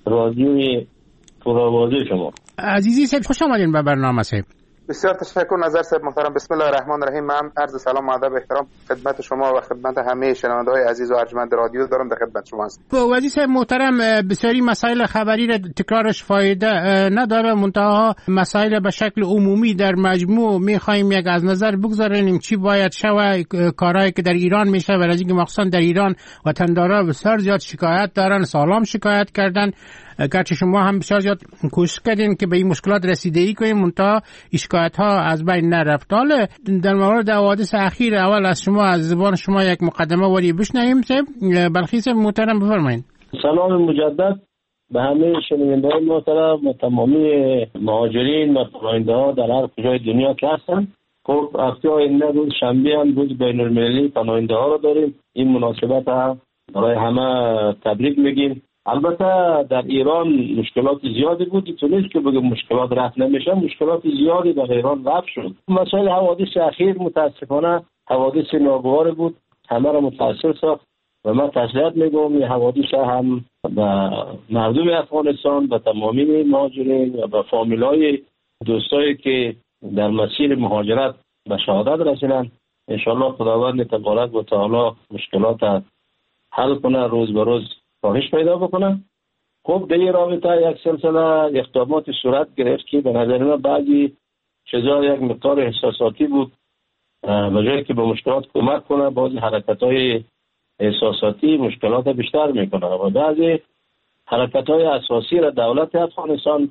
رادیوی پرآوازه شما. عزیزی صاحب خوش آمدین به برنامه. بسیار تشکر نظر صاحب محترم. بسم الله الرحمن الرحیم. من عرض سلام و ادب و احترام خدمت شما و خدمت همه شنونده‌های عزیز و ارجمند رادیو دارم در خدمت شما هستم. وزیر صاحب محترم بسیاری مسائل خبری را تکرارش فایده نداره، منتها مسائل به شکل عمومی در مجموع می‌خوایم یک از نظر بگذاریم چی باید شود. کارهایی که در ایران میشه و از اینکه مخصوصا در ایران وطندارا بسیار زیاد شکایت دارن، سالام شکایت کردن، گرچه شما هم بسیار زیاد کوشش کردین که به این مشکلات رسیدگی کنیم، منتها شکایت ها از بین نرفت. حالا در مورد حوادث اخیر اول از شما از زبان شما یک مقدمه ولی بشنویم. بلخی صاحب محترم بفرمایید. سلام مجدد به همه شنونده‌های محترم و تمامی مهاجرین و پناهنده‌ها در هر کجای دنیا که هستن. خب هفته آینده روز شنبه هم روز بین‌المللی پناهنده‌ها رو داریم. این مناسبت ها برای همه تبریک میگیم. البته در ایران مشکلات زیادی بود، اینطور نیست که بگم مشکلات رفع نمیشه، مشکلات زیادی در ایران رفع شد. مسائل حوادث اخیر متاسفانه حوادث ناگوار بود، همه را متاثر ساخت و من تسلیت میگم این حوادث هم به مردم افغانستان، به تمامی مهاجرین و به فامیلای دوستایی که در مسیر مهاجرت به شهادت رسیدن. انشالله خداوند تبارک و تعالی مشکلات حل کنه، روز به روز کاهش پیدا بکنه. خب در این رابطه یک سلسله اقدامات صورت گرفت که به نظر من بعضی چیزا یک مقدار احساساتی بود، به جایی که به مشکلات کمک کنه بعضی حرکت‌های احساساتی مشکلات بیشتر میکنه و بعضی حرکت‌های اساسی را دولت افغانستان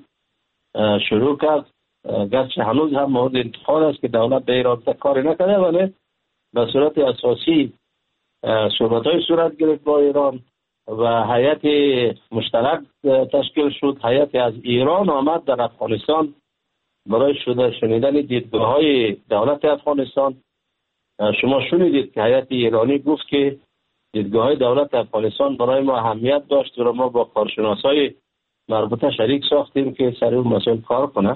شروع کرد، گرچه هنوز هم مورد انتقاد است که دولت در این رابطه کاری نکرده، ولی به صورت اساسی صحبت‌های صورت گرفت با ایران و هیئت مشترک تشکیل شد. هیئت از ایران آمد در افغانستان برای شنیدن دیدگاه‌های دولت افغانستان. شما شنیدید که هیئت ایرانی گفت که دیدگاه‌های دولت افغانستان برای ما اهمیت داشت و ما با کارشناسای مربوطه شریک ساختیم که سر اون مسائل کار کنه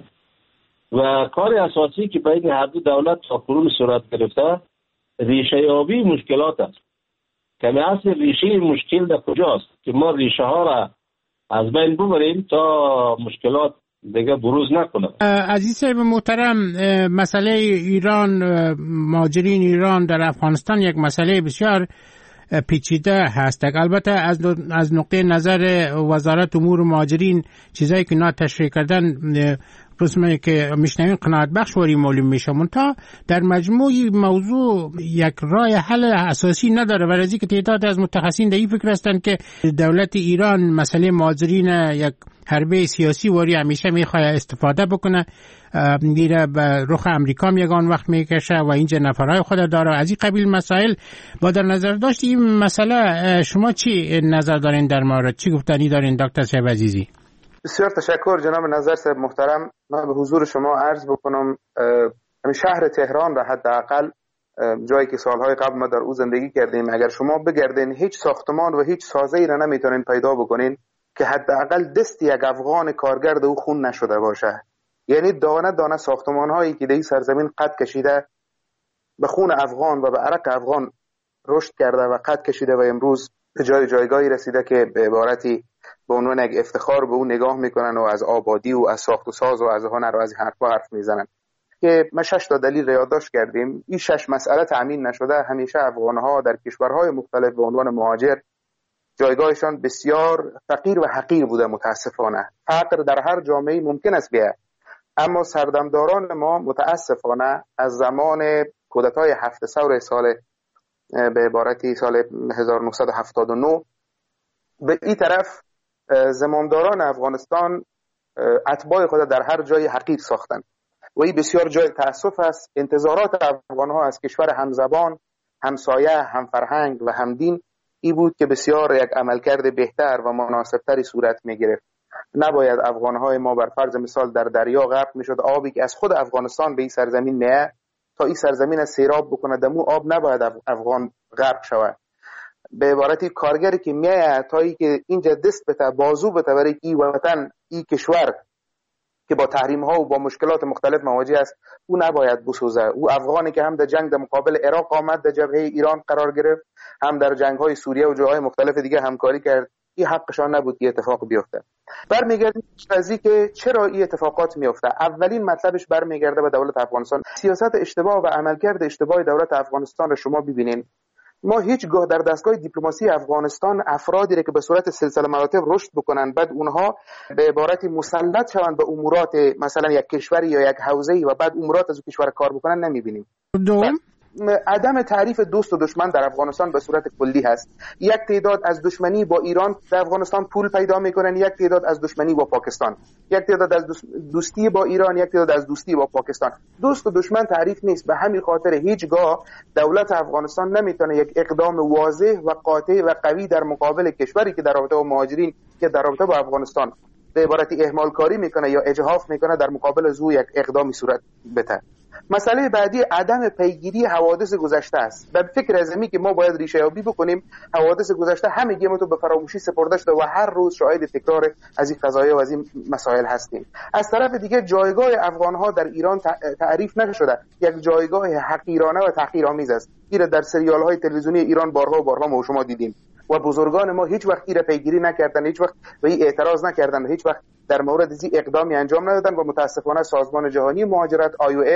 و کار اساسی که بین هر دو دولت تا کنون صورت گرفته ریشه یابی مشکلات است. کمی اصل ریشه مشکل در کجاست که ما ریشه ها را از بین ببریم تا مشکلات دیگه بروز نکنه. عزیز محترم، مسئله ایران، مهاجرین ایران در افغانستان یک مسئله بسیار پیچیده هست. البته از نقطه نظر وزارت امور مهاجرین چیزایی که اینا تشریح کردن قسمی که میشنوین قناعت بخش وری معلوم میشه، منتها در مجموع موضوع یک راه حل اساسی نداره و از اینکه تعداد از متخصصین در این فکر هستند که دولت ایران مسئله مهاجرین یک حربه سیاسی وری همیشه میخواد استفاده بکنه، میره به رخ امریکا یگان وقت میکشه و اینجا نفرهای خود داره. از این قبیل مسائل با در نظر داشت این مسئله شما چی نظر دارین در مورد، چی گفتنی دارین دکتر صاحب عزیزی؟ بسیار تشکر جناب نظر صاحب محترم. من به حضور شما عرض بکنم همین شهر تهران را حداقل جایی که سالهای قبل ما در او زندگی کردیم، اگر شما بگردین هیچ ساختمان و هیچ سازه‌ای را نمیتونین پیدا بکنین که حداقل دست یک افغان کارگر او خون نشده باشه. یعنی دانه دانه ساختمان هایی که در این سرزمین قد کشیده به خون افغان و به عرق افغان رشد کرده و قد کشیده و امروز به جایگاهی رسیده که به عبارتی به عنوان یک افتخار به اون نگاه میکنن و از آبادی و از ساخت و ساز و از هنر و از حرفا حرف میزنن که ما 6 تا دلیل یادداشت کردیم. این 6 مسئله تأمین نشده. همیشه افغانها در کشورهای مختلف به عنوان مهاجر جایگاهشان بسیار فقیر و حقیر بوده. متاسفانه فقر در هر جامعه ممکن است بیاید، اما سردمداران ما متاسفانه از زمان کودتای 7 ثور سال به عبارتی سال 1979 به این طرف زمامداران افغانستان اتباع خود در هر جای حقیر ساختند و این بسیار جای تأسف است. انتظارات افغانها از کشور همزبان، همسایه، همفرهنگ و همدین این بود که بسیار یک عملکرد بهتر و مناسبتری صورت می گرفت. نباید افغانهای ما بر فرض مثال در دریا غرق می شد. آبی که از خود افغانستان به این سرزمین میاد تا این سرزمین از سیراب بکنه دمو آب نباید افغان غرق شود. به عبارتی کارگری که میاد تا ای که اینجا دست بته بازو بته برای ای وطن ای کشور که با تحریم ها و با مشکلات مختلف مواجه است او نباید بسوزه. او افغانی که هم در جنگ در مقابل عراق آمد در جبهه ایران قرار گرفت، هم در جنگ های سوریه و جاهای مختلف دیگه همکاری کرد، این حقشان نبود که اتفاق بیفته. برمیگردیم قضیه که چرا این اتفاقات میفته. اولین مطلبش برمیگرده به دولت افغانستان. سیاست اشتباه و عملکرد اشتباه دولت افغانستان رو شما ببینین. ما هیچگاه در دستگاه دیپلماسی افغانستان افرادی را که به صورت سلسله مراتب رشد بکنن بعد اونها به عبارتی مسلط شوند به امورات مثلا یک کشوری یا یک حوزه‌ای و بعد امورات از اون کشور کار بکنن نمیبینیم. عدم تعریف دوست و دشمن در افغانستان به صورت کلی هست. یک تعداد از دشمنی با ایران در افغانستان پول پیدا میکنن، یک تعداد از دشمنی با پاکستان، یک تعداد از دوستی با ایران، یک تعداد از دوستی با پاکستان. دوست و دشمن تعریف نیست. به همین خاطر هیچگاه دولت افغانستان نمیتونه یک اقدام واضح و قاطع و قوی در مقابل کشوری که در رابطه با مهاجرین که در رابطه با افغانستان به عبارتی اهمال کاری میکنه یا اجحاف میکنه در مقابل زو یک اقدامی صورت بده. مسئله بعدی عدم پیگیری حوادث گذشته است. در فکر ازمی که ما باید ریشه یابی بکنیم حوادث گذشته همگی ما تو به فراموشی سپرده شده و هر روز شاهد تکرار از این قضایا و از این مسائل هستیم. از طرف دیگه جایگاه افغان‌ها در ایران تعریف نشده. یک جایگاه حقیرانه و تحقیرآمیز است. این در سریال‌های تلویزیونی ایران بارها و بارها ما و شما دیدیم و بزرگان ما هیچ وقت این پیگیری نکردن، هیچ وقت به این اعتراض نکردن، هیچ وقت در مورد این اقدامی انجام ندادن و متاسفانه سازمان جهانی مهاجرت IOM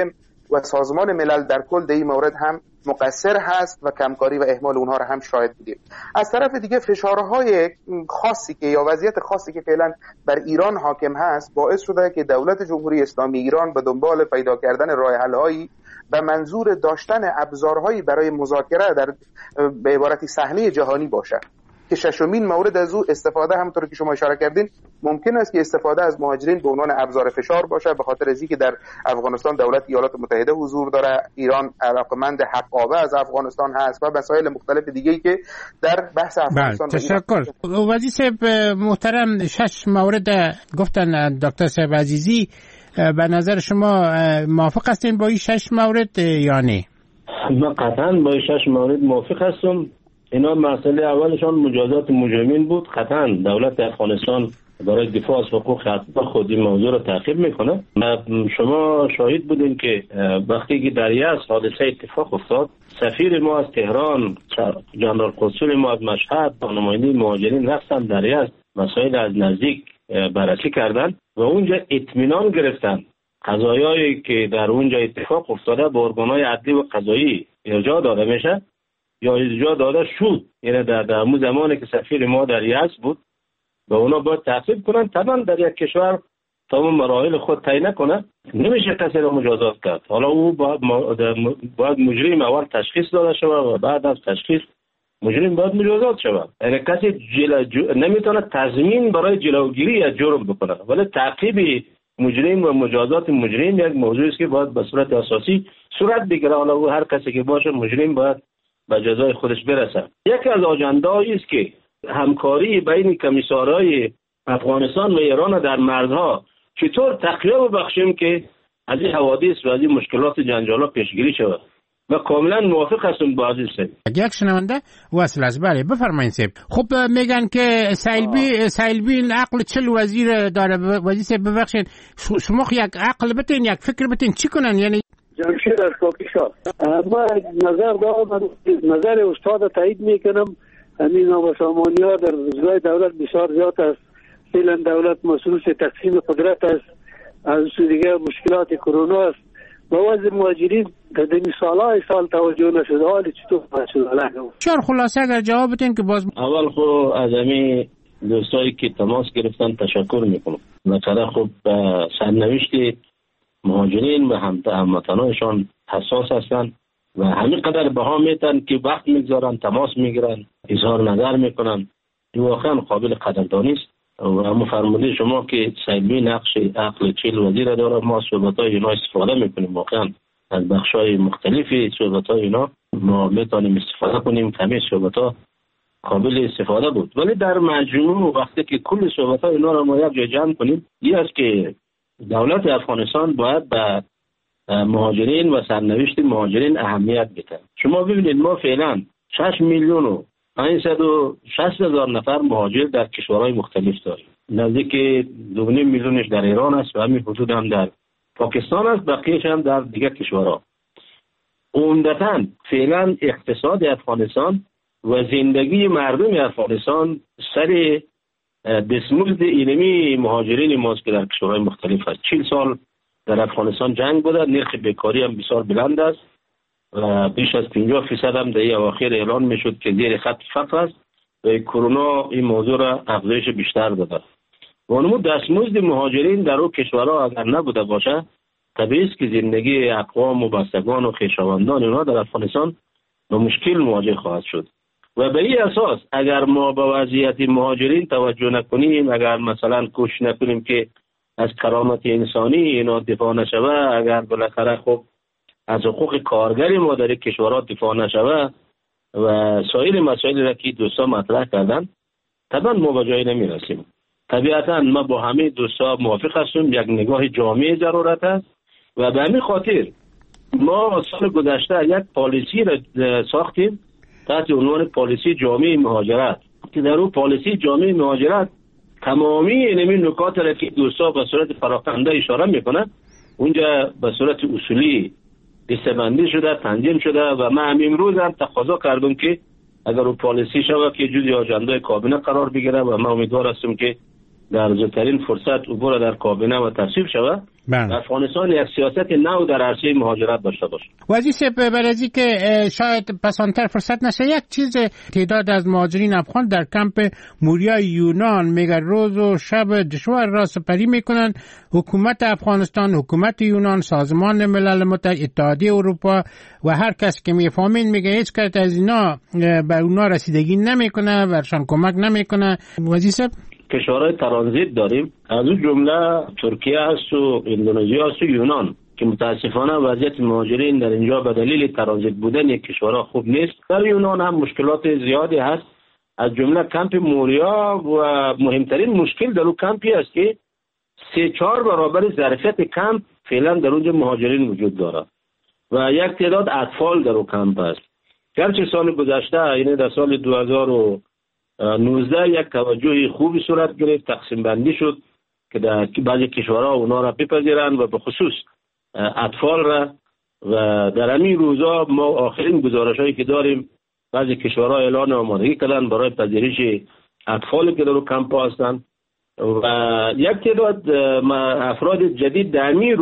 و سازمان ملل در کل در این مورد هم مقصر هست و کمکاری و اهمال اونها رو هم شاهد بودیم. از طرف دیگه فشارهای خاصی که یا وضعیت خاصی که فعلا بر ایران حاکم هست باعث شده که دولت جمهوری اسلامی ایران به دنبال پیدا کردن راه حل‌هایی به منظور داشتن ابزارهایی برای مذاکره در به عبارتی صحنه جهانی باشه که ششمین مورد از او استفاده، همونطور که شما اشاره کردین، ممکن است که استفاده از مهاجرین به عنوان ابزار فشار باشه، به خاطر از اینکه در افغانستان دولت ایالات متحده حضور داره، ایران علاقمند حقابه از افغانستان هست و مسائل مختلف دیگه‌ای که در بحث افغانستان. تشکر. وزیر صاحب محترم، 6 مورد گفتن دکتر صاحب عزیزی، به نظر شما موافق هستین با این 6 مورد یا نه؟ من قطعا با این 6 مورد موافق هستم. اینا مسئله اولشان مجازات مجرمین بود. قطعا دولت افغانستان برای دفاع از حقوق خود این موضوع رو تعقیب میکنه. شما شاهد بودین که وقتی که در یزد حادثه اتفاق افتاد، سفیر ما از تهران، جنرال قنسول ما از مشهد با نماینده مهاجرین رفتن در یزد، مسائل از نزدیک بررسی کردن و اونجا اطمینان گرفتن قضایایی که در اونجا اتفاق افتاده به ارگان‌های عدلی و قضایی ارجاع داده میشه یا ارجاع داده شد. یعنی در اون زمانی که سفیر ما در یزد بود و اونا باید تعقیب کنن. طبعا در یک کشور تمام مراحل خود طی نکنه نمیشه کسی رو مجازات کرد. حالا او باید مجرم اول تشخیص داده شود و بعد از تشخیص مجرم باید مجازات شود. یعنی کسی نمیتونه تضمین برای جلوگیری از جرم بکنه، ولی تعقیب مجرم و مجازات مجرم یک موضوعی است که باید به صورت اساسی صورت بگیره. حالا او هر کسی که باشه مجرم باید به جزای خودش برسه. یکی از آجنده‌هایی است که همکاری بین کمیسارهای افغانستان و ایران در مرزها چطور تقویه ببخشیم که از این حوادث و از این مشکلات جنجالا پیشگیری شود. و کاملا موافق هستم با عزیز صاحب. یک شنونده وصل است. بله بفرمایید صاحب. خب میگن که سیلبی عقل 40 وزیر داره. وزیر صاحب ببخشید، شما یک عقل بتین، یک فکر بتین چی کنن؟ یعنی جمشید از کاکیشا، ما نظر دارم، نظر استاد تایید میکنم. همین نابسامانی ها در روزگاه دولت بسیار زیاد است. فعلا دولت مسئول تقسیم قدرت است. از دیگه مشکلات کرونا است. با وضع مهاجرین در این سال توجه نشده. حالی چطور مسئول؟ چرا خلاصه اگر جواب بدین که باز اول خب از همین دوستایی که تماس گرفتن تشکر میکنم. مثلا خب سرنوشت مهاجرین و هموطنانشان حساس هستند و همین قدر بها میتن که وقت میگذارن، تماس میگیرن، اظهار نظر میکنن. این واقعا قابل قدردانی است. و هم فرموده شما که سیلبی نقش عقل 40 وزیر داره. ما صحبت‌های اینا استفاده میکنیم. واقعا از بخش‌های مختلفی صحبت‌های اینا ما میتونیم استفاده کنیم. همه صحبت‌ها قابل استفاده بود، ولی در مجموع وقتی که کل صحبت‌های اینا رو ما یک جا جمع کنیم، این است که دولت افغانستان باید به مهاجرین و سرنوشت مهاجرین اهمیت بده. شما ببینید ما فعلا 6,560,000 نفر مهاجر در کشورهای مختلف داریم. نزدیک 2.5 میلیونش در ایران است و همین حدود هم در پاکستان است، بقیه‌اش هم در دیگر کشورها. عمدتاً فعلا اقتصاد افغانستان و زندگی مردم افغانستان سر دستمزد اینمی مهاجرین ماست که در کشورهای مختلف است. 40 سال در افغانستان جنگ بوده، نرخ بیکاری هم بسیار بلند است و بیش از 50% هم در اواخر اعلان میشد که زیر خط فقر است و کرونا این موضوع را افزایش بیشتر داده. و اونمو دستمزد مهاجرین در اون کشورها اگر نبوده باشه، طبیعی است که زندگی اقوام و بستگان و خویشاوندان اونها در افغانستان با مشکل مواجه خواهد شد. و به این اساس اگر ما به وضعیت مهاجرین توجه نکنیم، اگر مثلا کوشش نکنیم که از کرامت انسانی اینا دفاع نشوه، اگر بالاخره خب از حقوق کارگر ما در کشورها دفاع نشوه و سایر مسائلی را که دوستا مطرح کردن، طبعا ما به جایی نمیرسیم. طبیعتا ما با همه دوستا موافق هستیم یک نگاه جامع ضرورت است و به همین خاطر ما سال گذشته یک پالیسی را ساختیم تحت عنوان پالیسی جامع مهاجرت که در اون پالیسی جامع مهاجرت تمامی این نکات را که دوستا به صورت فراخوانده اشاره میکنن اونجا به صورت اصولی دسته‌بندی شده، تنظیم شده و ما همین امروز هم تقاضا کردم که اگر اون پالیسی شود که جزء اجنده کابینه قرار بگیره و ما امیدوار هستیم که در زودترین فرصت عبور در کابینه و تصویب شود افغانستان یک سیاست نو در عرصه مهاجرت داشته باشه. وزیر صاحب، برای از اینکه شاید پسانتر فرصت نشه، یک چیز تعداد از مهاجرین افغان در کمپ موریا یونان میگه روز و شب دشوار را سپری میکنن. حکومت افغانستان، حکومت یونان، سازمان ملل متحد، اتحادیه اروپا و هر کس که میفهمین میگه هیچ کس از اینا به اونا رسیدگی نمیکنه، برشان کمک نمیکنه. وزیر صاحب، کشورهای ترانزیت داریم، از اون جمله ترکیه هست و اندونزی هست و یونان که متاسفانه وضعیت مهاجرین در اینجا به دلیل ترانزیت بودن یک کشورها خوب نیست. در یونان هم مشکلات زیادی هست، از جمله کمپ موریا، و مهمترین مشکل در اون کمپی است که 3-4 برابر ظرفیت کمپ فعلا در اونجا مهاجرین وجود داره و یک تعداد اطفال در اون کمپ است. گرچه سال گذشته، یعنی در سال 2019 یک توجه خوبی صورت گرفت، تقسیم بندی شد که در بعضی کشورها اونا را بپذیرند و به خصوص اطفال را، و در همین روزا ما آخرین گزارش‌هایی که داریم بعضی کشورها اعلان آمادگی کردن برای پذیرش اطفالی که در کمپ هستند و یک تعداد افراد جدید در همین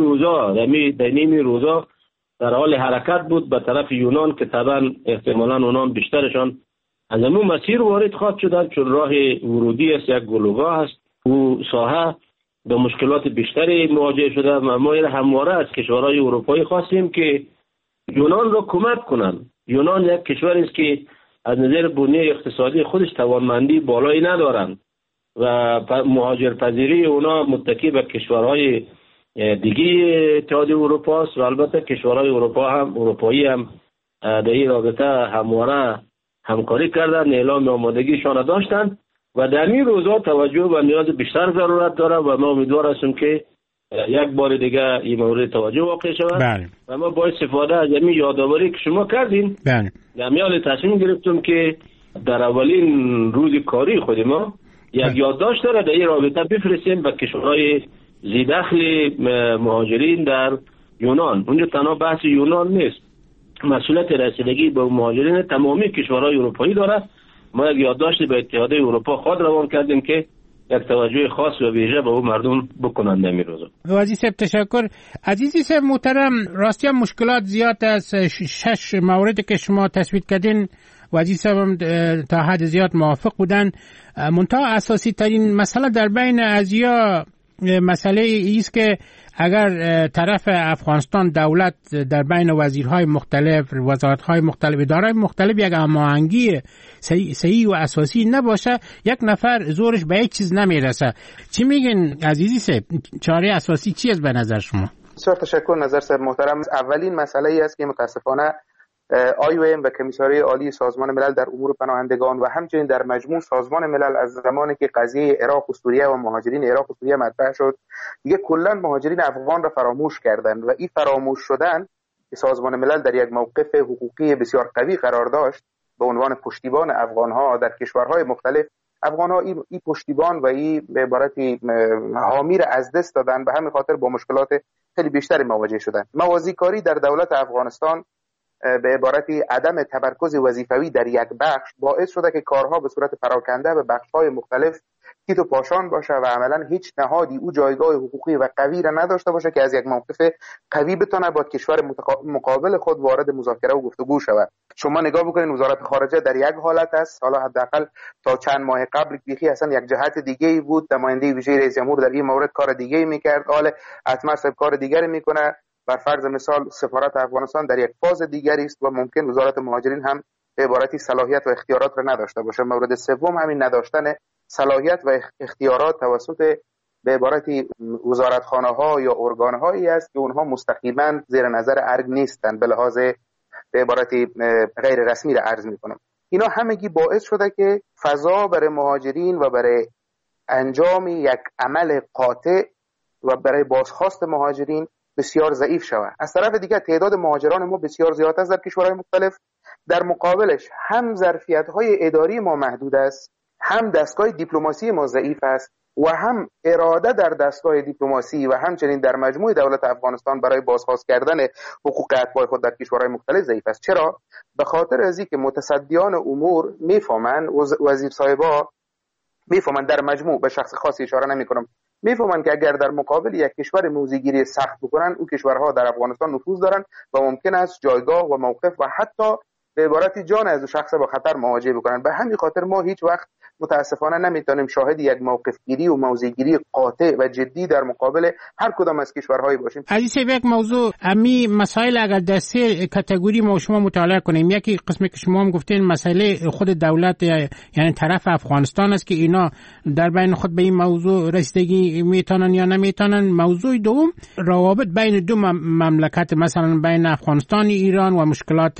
روزا در حال حرکت بود به طرف یونان که طبعا احتمالاً اونا بیشترشان از همون مسیر وارد خواهد شدن، چون راه ورودی است، یک گلوگاه است. او ساحه به مشکلات بیشتری مواجه شده و ما همواره از کشورهای اروپایی خواستیم که یونان را کمک کنند. یونان یک کشوری است که از نظر بنیه اقتصادی خودش توانمندی بالایی ندارند و مهاجرپذیری اونا متکی به کشورهای دیگه اتحادیه اروپا است و البته کشورهای اروپایی هم در این رابطه همواره همکاری کردن، اعلام آمادگیشان داشتند و در این روزها توجه و نیاز بیشتر ضرورت داره و ما امیدوار هستیم که یک بار دیگه این مورد توجه واقع شود. و ما با استفاده از این یادآوری که شما کردین در تصمیم گرفتیم که در اولین روز کاری خود ما یک یادداشت را در این رابطه بفرستیم به کشورهای ذی‌دخل مهاجرین در یونان. اونجا تنها بحث یونان نیست، مسئولیت رسیدگی به مهاجرین تمامی کشورهای اروپایی داره. ما یک یادداشت به اتحادیه اروپا خود روان کردیم که یک توجه خاص و ویژه به اون مردم بکنند. در این روزا وزیر صاحب تشکر. عزیزی صاحب محترم، راستی هم مشکلات زیاد از 6 موردی که شما تصویب کردین وزیر صاحب تا حد زیاد موافق بودن. منتها اساسی ترین مسئله در بین ازیا مسئله ایست که اگر طرف افغانستان دولت در بین وزیرهای مختلف، وزارتهای مختلف، ادارهای مختلف یک هماهنگی صحیح و اساسی نباشه، یک نفر زورش به یک چیز نمیرسه. چی میگین عزیزی صاحب؟ چاره اساسی چی است به نظر شما؟ بسیار تشکر نظر صاحب محترم. اولین مسئله ای است که متاسفانه IOM و کمیساری عالی سازمان ملل در امور پناهندگان و همچنین در مجموع سازمان ملل از زمانی که قضیه عراق و سوریه و مهاجرین عراق و سوریه مطرح شد دیگه کلا مهاجرین افغان را فراموش کردند و این فراموش شدن که سازمان ملل در یک موقف حقوقی بسیار قوی قرار داشت به عنوان پشتیبان افغان‌ها در کشورهای مختلف، افغان‌ها این پشتیبان و این به عبارتی حامی را از دست دادن، به همین خاطر با مشکلات خیلی بیشتری مواجه شدند. موازیکاری در دولت افغانستان به عبارتی عدم تمرکز وظیفوی در یک بخش باعث شده که کارها به صورت پراکنده به بخش‌های مختلف تیت و پاشان باشه و عملاً هیچ نهادی او جایگاه حقوقی و قوی را نداشته باشه که از یک موقف قوی بتونه با کشور مقابل خود وارد مذاکره و گفتگو شود. شما نگاه بکنید وزارت خارجه در یک حالت است، حالا حداقل تا چند ماه قبل بیخی اصلا یک جهت دیگه‌ای بود، نماینده ویژه رئیس جمهور در این مورد کار دیگه‌ای می‌کرد، حالا اطمر صاحب کار دیگری می‌کنه. بر فرض مثال سفارت افغانستان در یک فاز دیگری است و ممکن وزارت مهاجرین هم به عبارتی صلاحیت و اختیارات را نداشته باشه. مورد سوم همین نداشتن صلاحیت و اختیارات توسط به عبارتی وزارتخانه‌ها یا ارگان‌هایی است که اونها مستقیما زیر نظر ارگ نیستند، به لحاظ به عبارتی غیر رسمی را عرض می‌کنم. اینا همگی باعث شده که فضا برای مهاجرین و برای انجام یک عمل قاطع و برای بازخواست مهاجرین بسیار ضعیف شود. از طرف دیگر تعداد مهاجران ما بسیار زیاد است در کشورهای مختلف، در مقابلش هم ظرفیت‌های اداری ما محدود است، هم دستگاه دیپلماسی ما ضعیف است و هم اراده در دستگاه دیپلماسی و همچنین در مجموع دولت افغانستان برای بازخواست کردن حقوق اتباع خود در کشورهای مختلف ضعیف است. چرا؟ به خاطر از اینکه متصدیان امور میفهمند، وزیر صاحبا میفهمند، در مجموع به شخص خاصی اشاره نمی‌کنم، میفهمن که اگر در مقابل یک کشور موضع‌گیری سخت بکنن، اون کشورها در افغانستان نفوذ دارن و ممکن است جایگاه و موقف و حتی به عبارتی جان از شخص با خطر مواجه بکنن. به همین خاطر ما هیچ وقت متاسفانه نمیتونیم شاهد یک موقف گیری و موضع‌گیری قاطع و جدی در مقابل هر کدام از کشورهای باشیم. عزیز یک موضوع امی مسائل اگر در سه کاتگوری ما شما مطالعه کنیم، یکی قسمی که شما هم گفتین مسئله خود دولت یعنی طرف افغانستان است که اینا در بین خود به این موضوع رسیدگی میتونن یا نمیتونن. موضوع دوم روابط بین دو مملکت، مثلا بین افغانستان ایران و مشکلات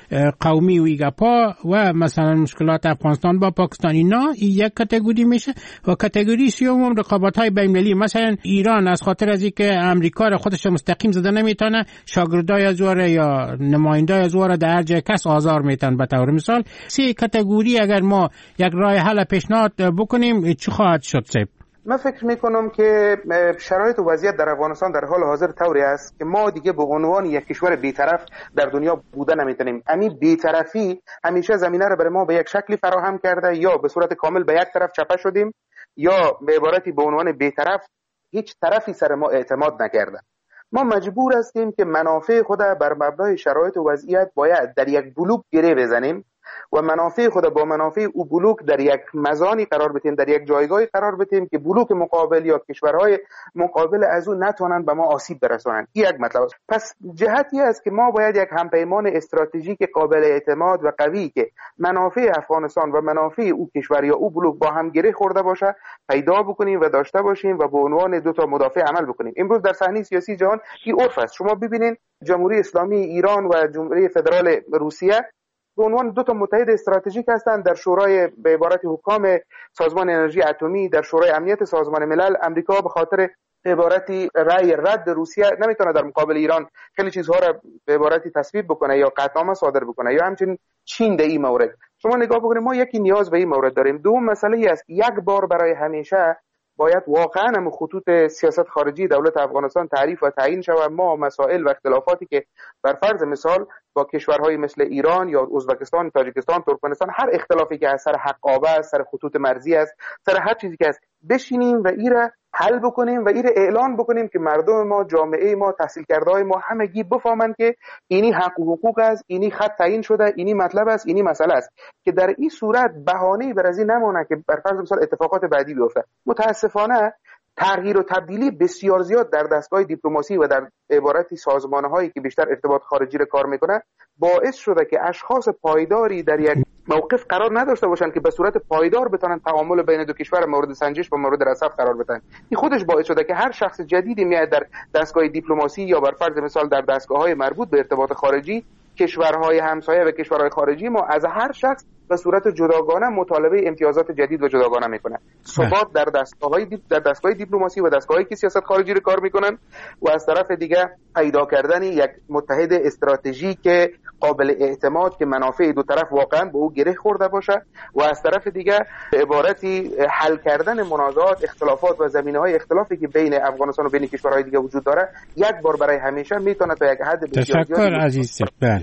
قومی و ایگاپا و مثلا مشکلات افغانستان با پاکستان. اینا یک کاتگوری میشه. و کاتگوری سوم رقابت‌های بین‌المللی، مثلا ایران از خاطر از اینکه امریکا را خودش مستقیم زده نمیتونه، شاگردای از واره یا نمایندای از واره در هر جای کس آزار میتن. به طور مثال سه کاتگوری اگر ما یک راه حل پیشنهاد بکنیم چی خواهد شد صاحب؟ من فکر میکنم که شرایط و وضعیت در افغانستان در حال حاضر طوری است که ما دیگه به عنوان یک کشور بی‌طرف در دنیا بودن نمیتونیم. همین بی‌طرفی همیشه زمینه رو برای ما به یک شکلی فراهم کرده، یا به صورت کامل به یک طرف چپه شدیم، یا به عبارتی به عنوان بی‌طرف هیچ طرفی سر ما اعتماد نکرده. ما مجبور هستیم که منافع خود بر مبنای شرایط و وضعیت باید در یک بلوک گره بزنیم و منافع خود با منافع او بلوک در یک مزانی قرار بدیم، در یک جایگاهی قرار بدیم که بلوک مقابل یا کشورهای مقابل از او نتوانند به ما آسیب برسانند. این یک مطلب است. پس جهتی است که ما باید یک همپیمان استراتژیک قابل اعتماد و قوی که منافع افغانستان و منافع او کشور یا او بلوک با هم گره خورده باشه پیدا بکنیم و داشته باشیم و به عنوان دو تا مدافع عمل بکنیم. امروز در صحنه سیاسی جهان این عرف است. شما ببینید جمهوری اسلامی ایران و جمهوری فدرال روسیه به عنوان دو تا متحد استراتژیک هستند در شورای به عبارت حکام سازمان انرژی اتمی، در شورای امنیت سازمان ملل. امریکا به خاطر به عبارتی رأی رد روسیه نمیتونه در مقابل ایران خیلی چیزها را به عبارتی تصویب بکنه یا قطعنامه صادر بکنه، یا همچنین چین در این مورد. شما نگاه بکنید ما یکی نیاز به این مورد داریم. دوم مسئله ای است یک بار برای همیشه باید واقعا هم خطوط سیاست خارجی دولت افغانستان تعریف و تعیین شود. ما مسائل و اختلافاتی که بر فرض مثال با کشورهای مثل ایران یا ازبکستان، تاجیکستان، ترکمنستان، هر اختلافی که از سر حقابه است، سر خطوط مرزی است، سر هر چیزی که است، بشینیم و ایره حل بکنیم و ایره اعلان بکنیم که مردم ما، جامعه ما، تحصیل کرده‌های ما همگی بفهمند که اینی حق و حقوق است، اینی خط تعیین شده، اینی مطلب است، اینی مسئله است، که در این صورت بهانه‌ای بر از این نمونه که بر فرض مثال اتفاقات بعدی بیفته. متاسفانه تغییر و تبدیلی بسیار زیاد در دستگاه دیپلماسی و در عبارتی سازمان‌هایی که بیشتر ارتباط خارجی را کار میکنه باعث شده که اشخاص پایداری در یک موقف قرار نداشته باشند که به صورت پایدار بتونن تعامل بین دو کشور مورد سنجش و مورد رصد قرار بدن. این خودش باعث شده که هر شخص جدیدی میاد در دستگاه دیپلماسی یا بر فرض مثال در دستگاه‌های مربوط به ارتباط خارجی، کشورهای همسایه و کشورهای خارجی ما از هر شخص به صورت جداگانه مطالبه امتیازات جدید و جداگانه میکنن. ثبات در دستگاه دیپلماسی و دستگاهایی که سیاست خارجی رو کار میکنن و از طرف دیگه پیدا کردن یک متحد استراتژیک قابل اعتماد که منافع دو طرف واقعا به او گره خورده باشه و از طرف دیگه به عبارتی حل کردن منازعات، اختلافات و زمینه‌های اختلافی که بین افغانستان و بین کشورهای دیگه وجود داره یک بار برای همیشه میتونه تا یک حد بسیار زیادی. تشکر عزیز. بله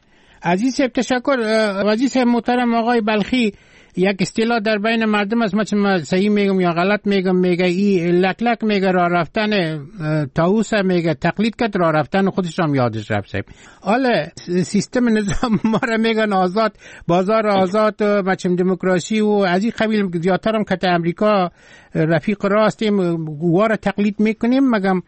عزیز تشکر. عزیز محترم آقای بلخی، یک اصطلاح در بین مردم است، من صحیح میگم یا غلط میگم، میگه ای لک لک میگه راه رفتن طاووس، میگه تقلید کرد راه رفتن خودش هم یادش رفت. صاحب حالا سیستم نظام ما را میگن آزاد، بازار آزاد، مچم دموکراسی و از این قبیل زیادتر هم که امریکا رفیق راستیم گوار تقلید میکنیم. مگم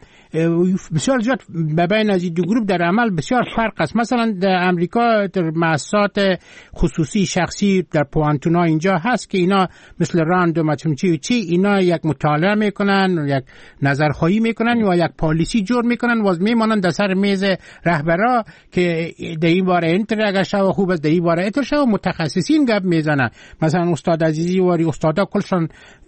بسیار زیاد بین از این دو گروه در عمل بسیار فرق است. مثلا در امریکا در مؤسسات خصوصی شخصی در پوانتونا اینجا هست که اینا مثل راند و مچم چی اینا یک مطالعه میکنن، یک نظرخواهی میکنن و یک پالیسی جور میکنن و میمانن در سر میز رهبرا که در این باره انتر اگر شو خوب است، در این باره اتر شو، متخصصین گپ میزنن. مثلا استاد عزیزی و استادا کلشون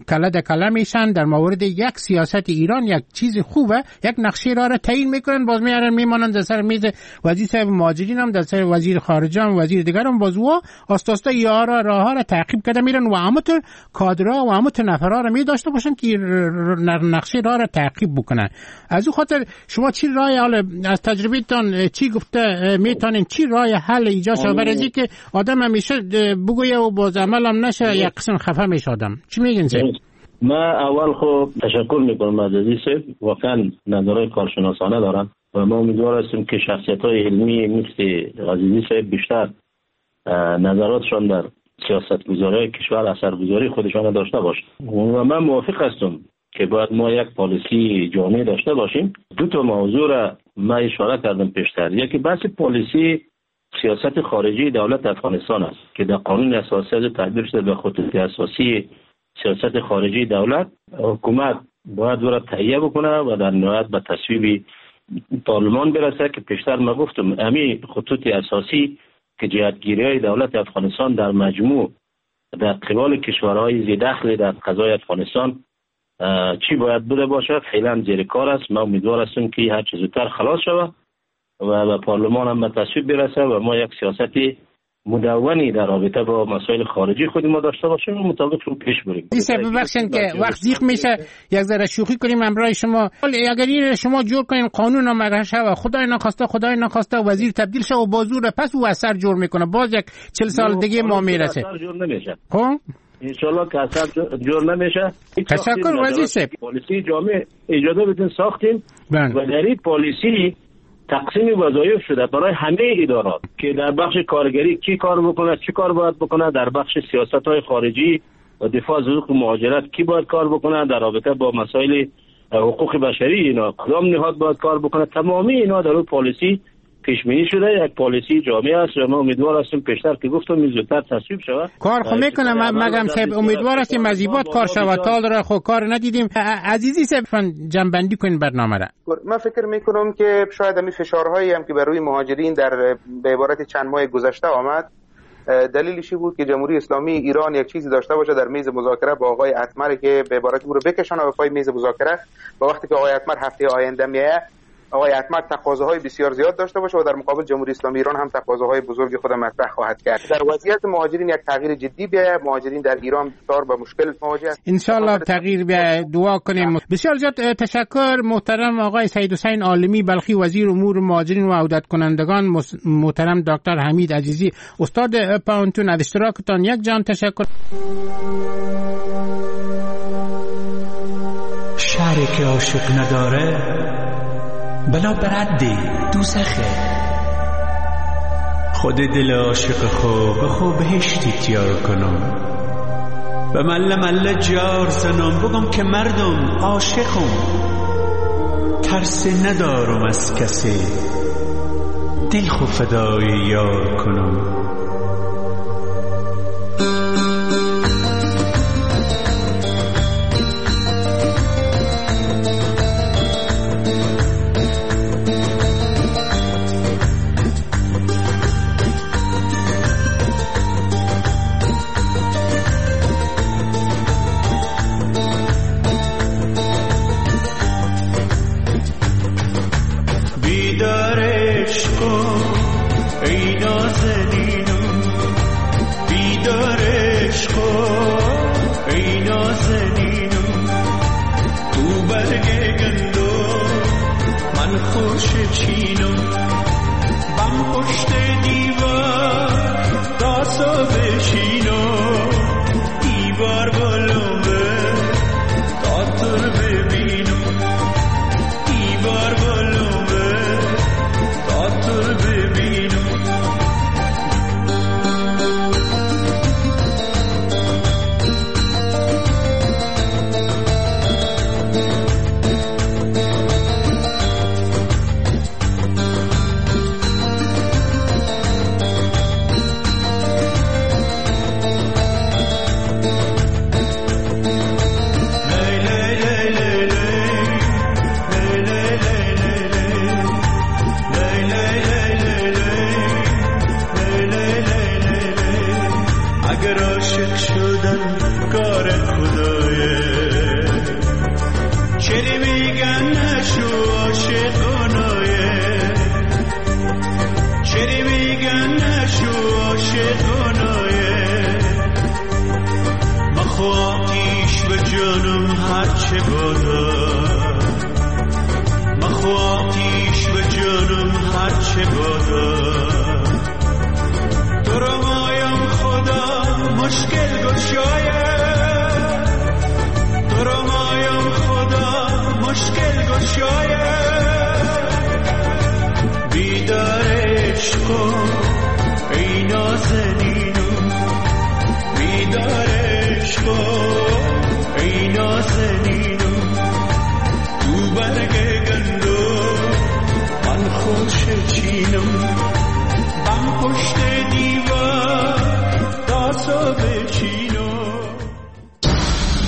کله میشن در مورد یک سیاست ایران، یک چیز خوبه، یک نقشه را تعیین میکنن، باز میارن میمانن در سر میز وزیر صاحب مهاجرین هم، در سر وزیر خارجه هم، وزیر دیگر هم، باز و آستاستا یارا راه را تعقیب کرده میرن و عمت کادرها و عمت نفرا را می داشته باشن که نقشه را تعقیب بکنن. از اون خاطر شما چی راه حال از تجربهتون چی گفته میتونین چی راه حل ایجاد شه برای اینکه آدم همیشه بگویه و باز عمل هم نشه، یک قسم خفه میشه آدم؟ چی میگین؟ من اول خوب تشکر میکنم از عزیز، واقعا نظرهای کارشناسانه دارن و ما امیدوار هستیم که شخصیت‌های علمی مثل عزیزی صاحب بیشتر نظراتشان در سیاست گذاری کشور اثرگذاری خودشان داشته باشند و من موافق هستم که باید ما یک پالیسی جامع داشته باشیم. دو تا موضوع را من اشاره کردم پیشتر. یکی بحث پالیسی سیاست خارجی دولت افغانستان است که در قانون اساسی از تعبیر شده به خطوط اساسی سیاست خارجی دولت. حکومت باید را تهیه بکنه و در نهایت به تصویب پارلمان برسه که پیشتر ما گفتم همین خطوط اساسی که جهتگیری‌های دولت افغانستان در مجموع در قبال کشورهای ذی دخل در قضای افغانستان چی باید بوده باشه فعلا زیر کار است. من امیدوار هستم که هر چه زودتر خلاص شود و به پارلمان هم به تصویب برسه و ما یک سیاست مدونی در رابطه با مسائل خارجی خود ما داشته باشیم و مطابق رو پیش بریم. ببخشید که وقت زیغ میشه، یک ذره شوخی کنیم همراه شما. اگر این شما جور کنین قانون هم اگر شود خدای نخواسته وزیر تبدیل شه و بازور پس او اثر جور میکنه، باز یک 40 سال دیگه ما میرسه. اثر جور نمیشه. خب انشالله که اثر جور نمیشه. تشکر وزیر صاحب. پالیسی جامع اجازه بدین ساختیم و در این پالیسی تقسیم وظایف شده برای همه ادارات که در بخش کارگری کی کار بکنه، چی کار باید بکنه، در بخش سیاست‌های خارجی و دفاع از حقوق مهاجرت کی باید کار بکنه، در رابطه با مسائل حقوق بشری اینا کدام نهاد باید کار بکنه. تمامی اینا در اون پالیسی پیش بینی شده. یک پالیسی جامع است و ما امیدوار هستیم پیشتر که گفتم زودتر تصویب شود. کار خو میکنه مگم صاحب امیدوار هستیم مزیبات کار شود. تا داره خو کار ندیدیم. عزیزی صاحب جنبندی کنین برنامه را. من فکر میکنم که شاید همین فشارهایی هم که بر روی مهاجرین در به عبارت چند ماه گذشته آمد دلیلش بود که جمهوری اسلامی ایران یک چیزی داشته باشه در میز مذاکره با آقای اتمر که به عبارت او رو بکشونه به پای میز مذاکره. با وقتی که آقای اتمر هفته آینده میاد آقای اتمر تقاضاهای بسیار زیاد داشته باشه و در مقابل جمهوری اسلامی ایران هم تقاضاهای بزرگی خود مطرح خواهد کرد. در وضعیت مهاجرین یک تغییر جدی بیاید. مهاجرین در ایران بسیار با مشکل مواجه است. ان شاء الله تغییر بیاید. دعا کنیم. بسیار زیاد تشکر محترم آقای سید حسین عالمی بلخی وزیر امور مهاجرین و عودت کنندگان، محترم دکتر حمید عزیزی استاد پانتون، از اشتراکتان یک جان تشکر. شهری که عاشق نداره بلا برده دوزخه. خود دل عاشق خو به خو بهشتی تیار کنم و مله جار زنم بگم که مردم عاشقم، ترس ندارم از کسی دل خو فدای یار کنم. تو رو مایم خدا مشکل گشایه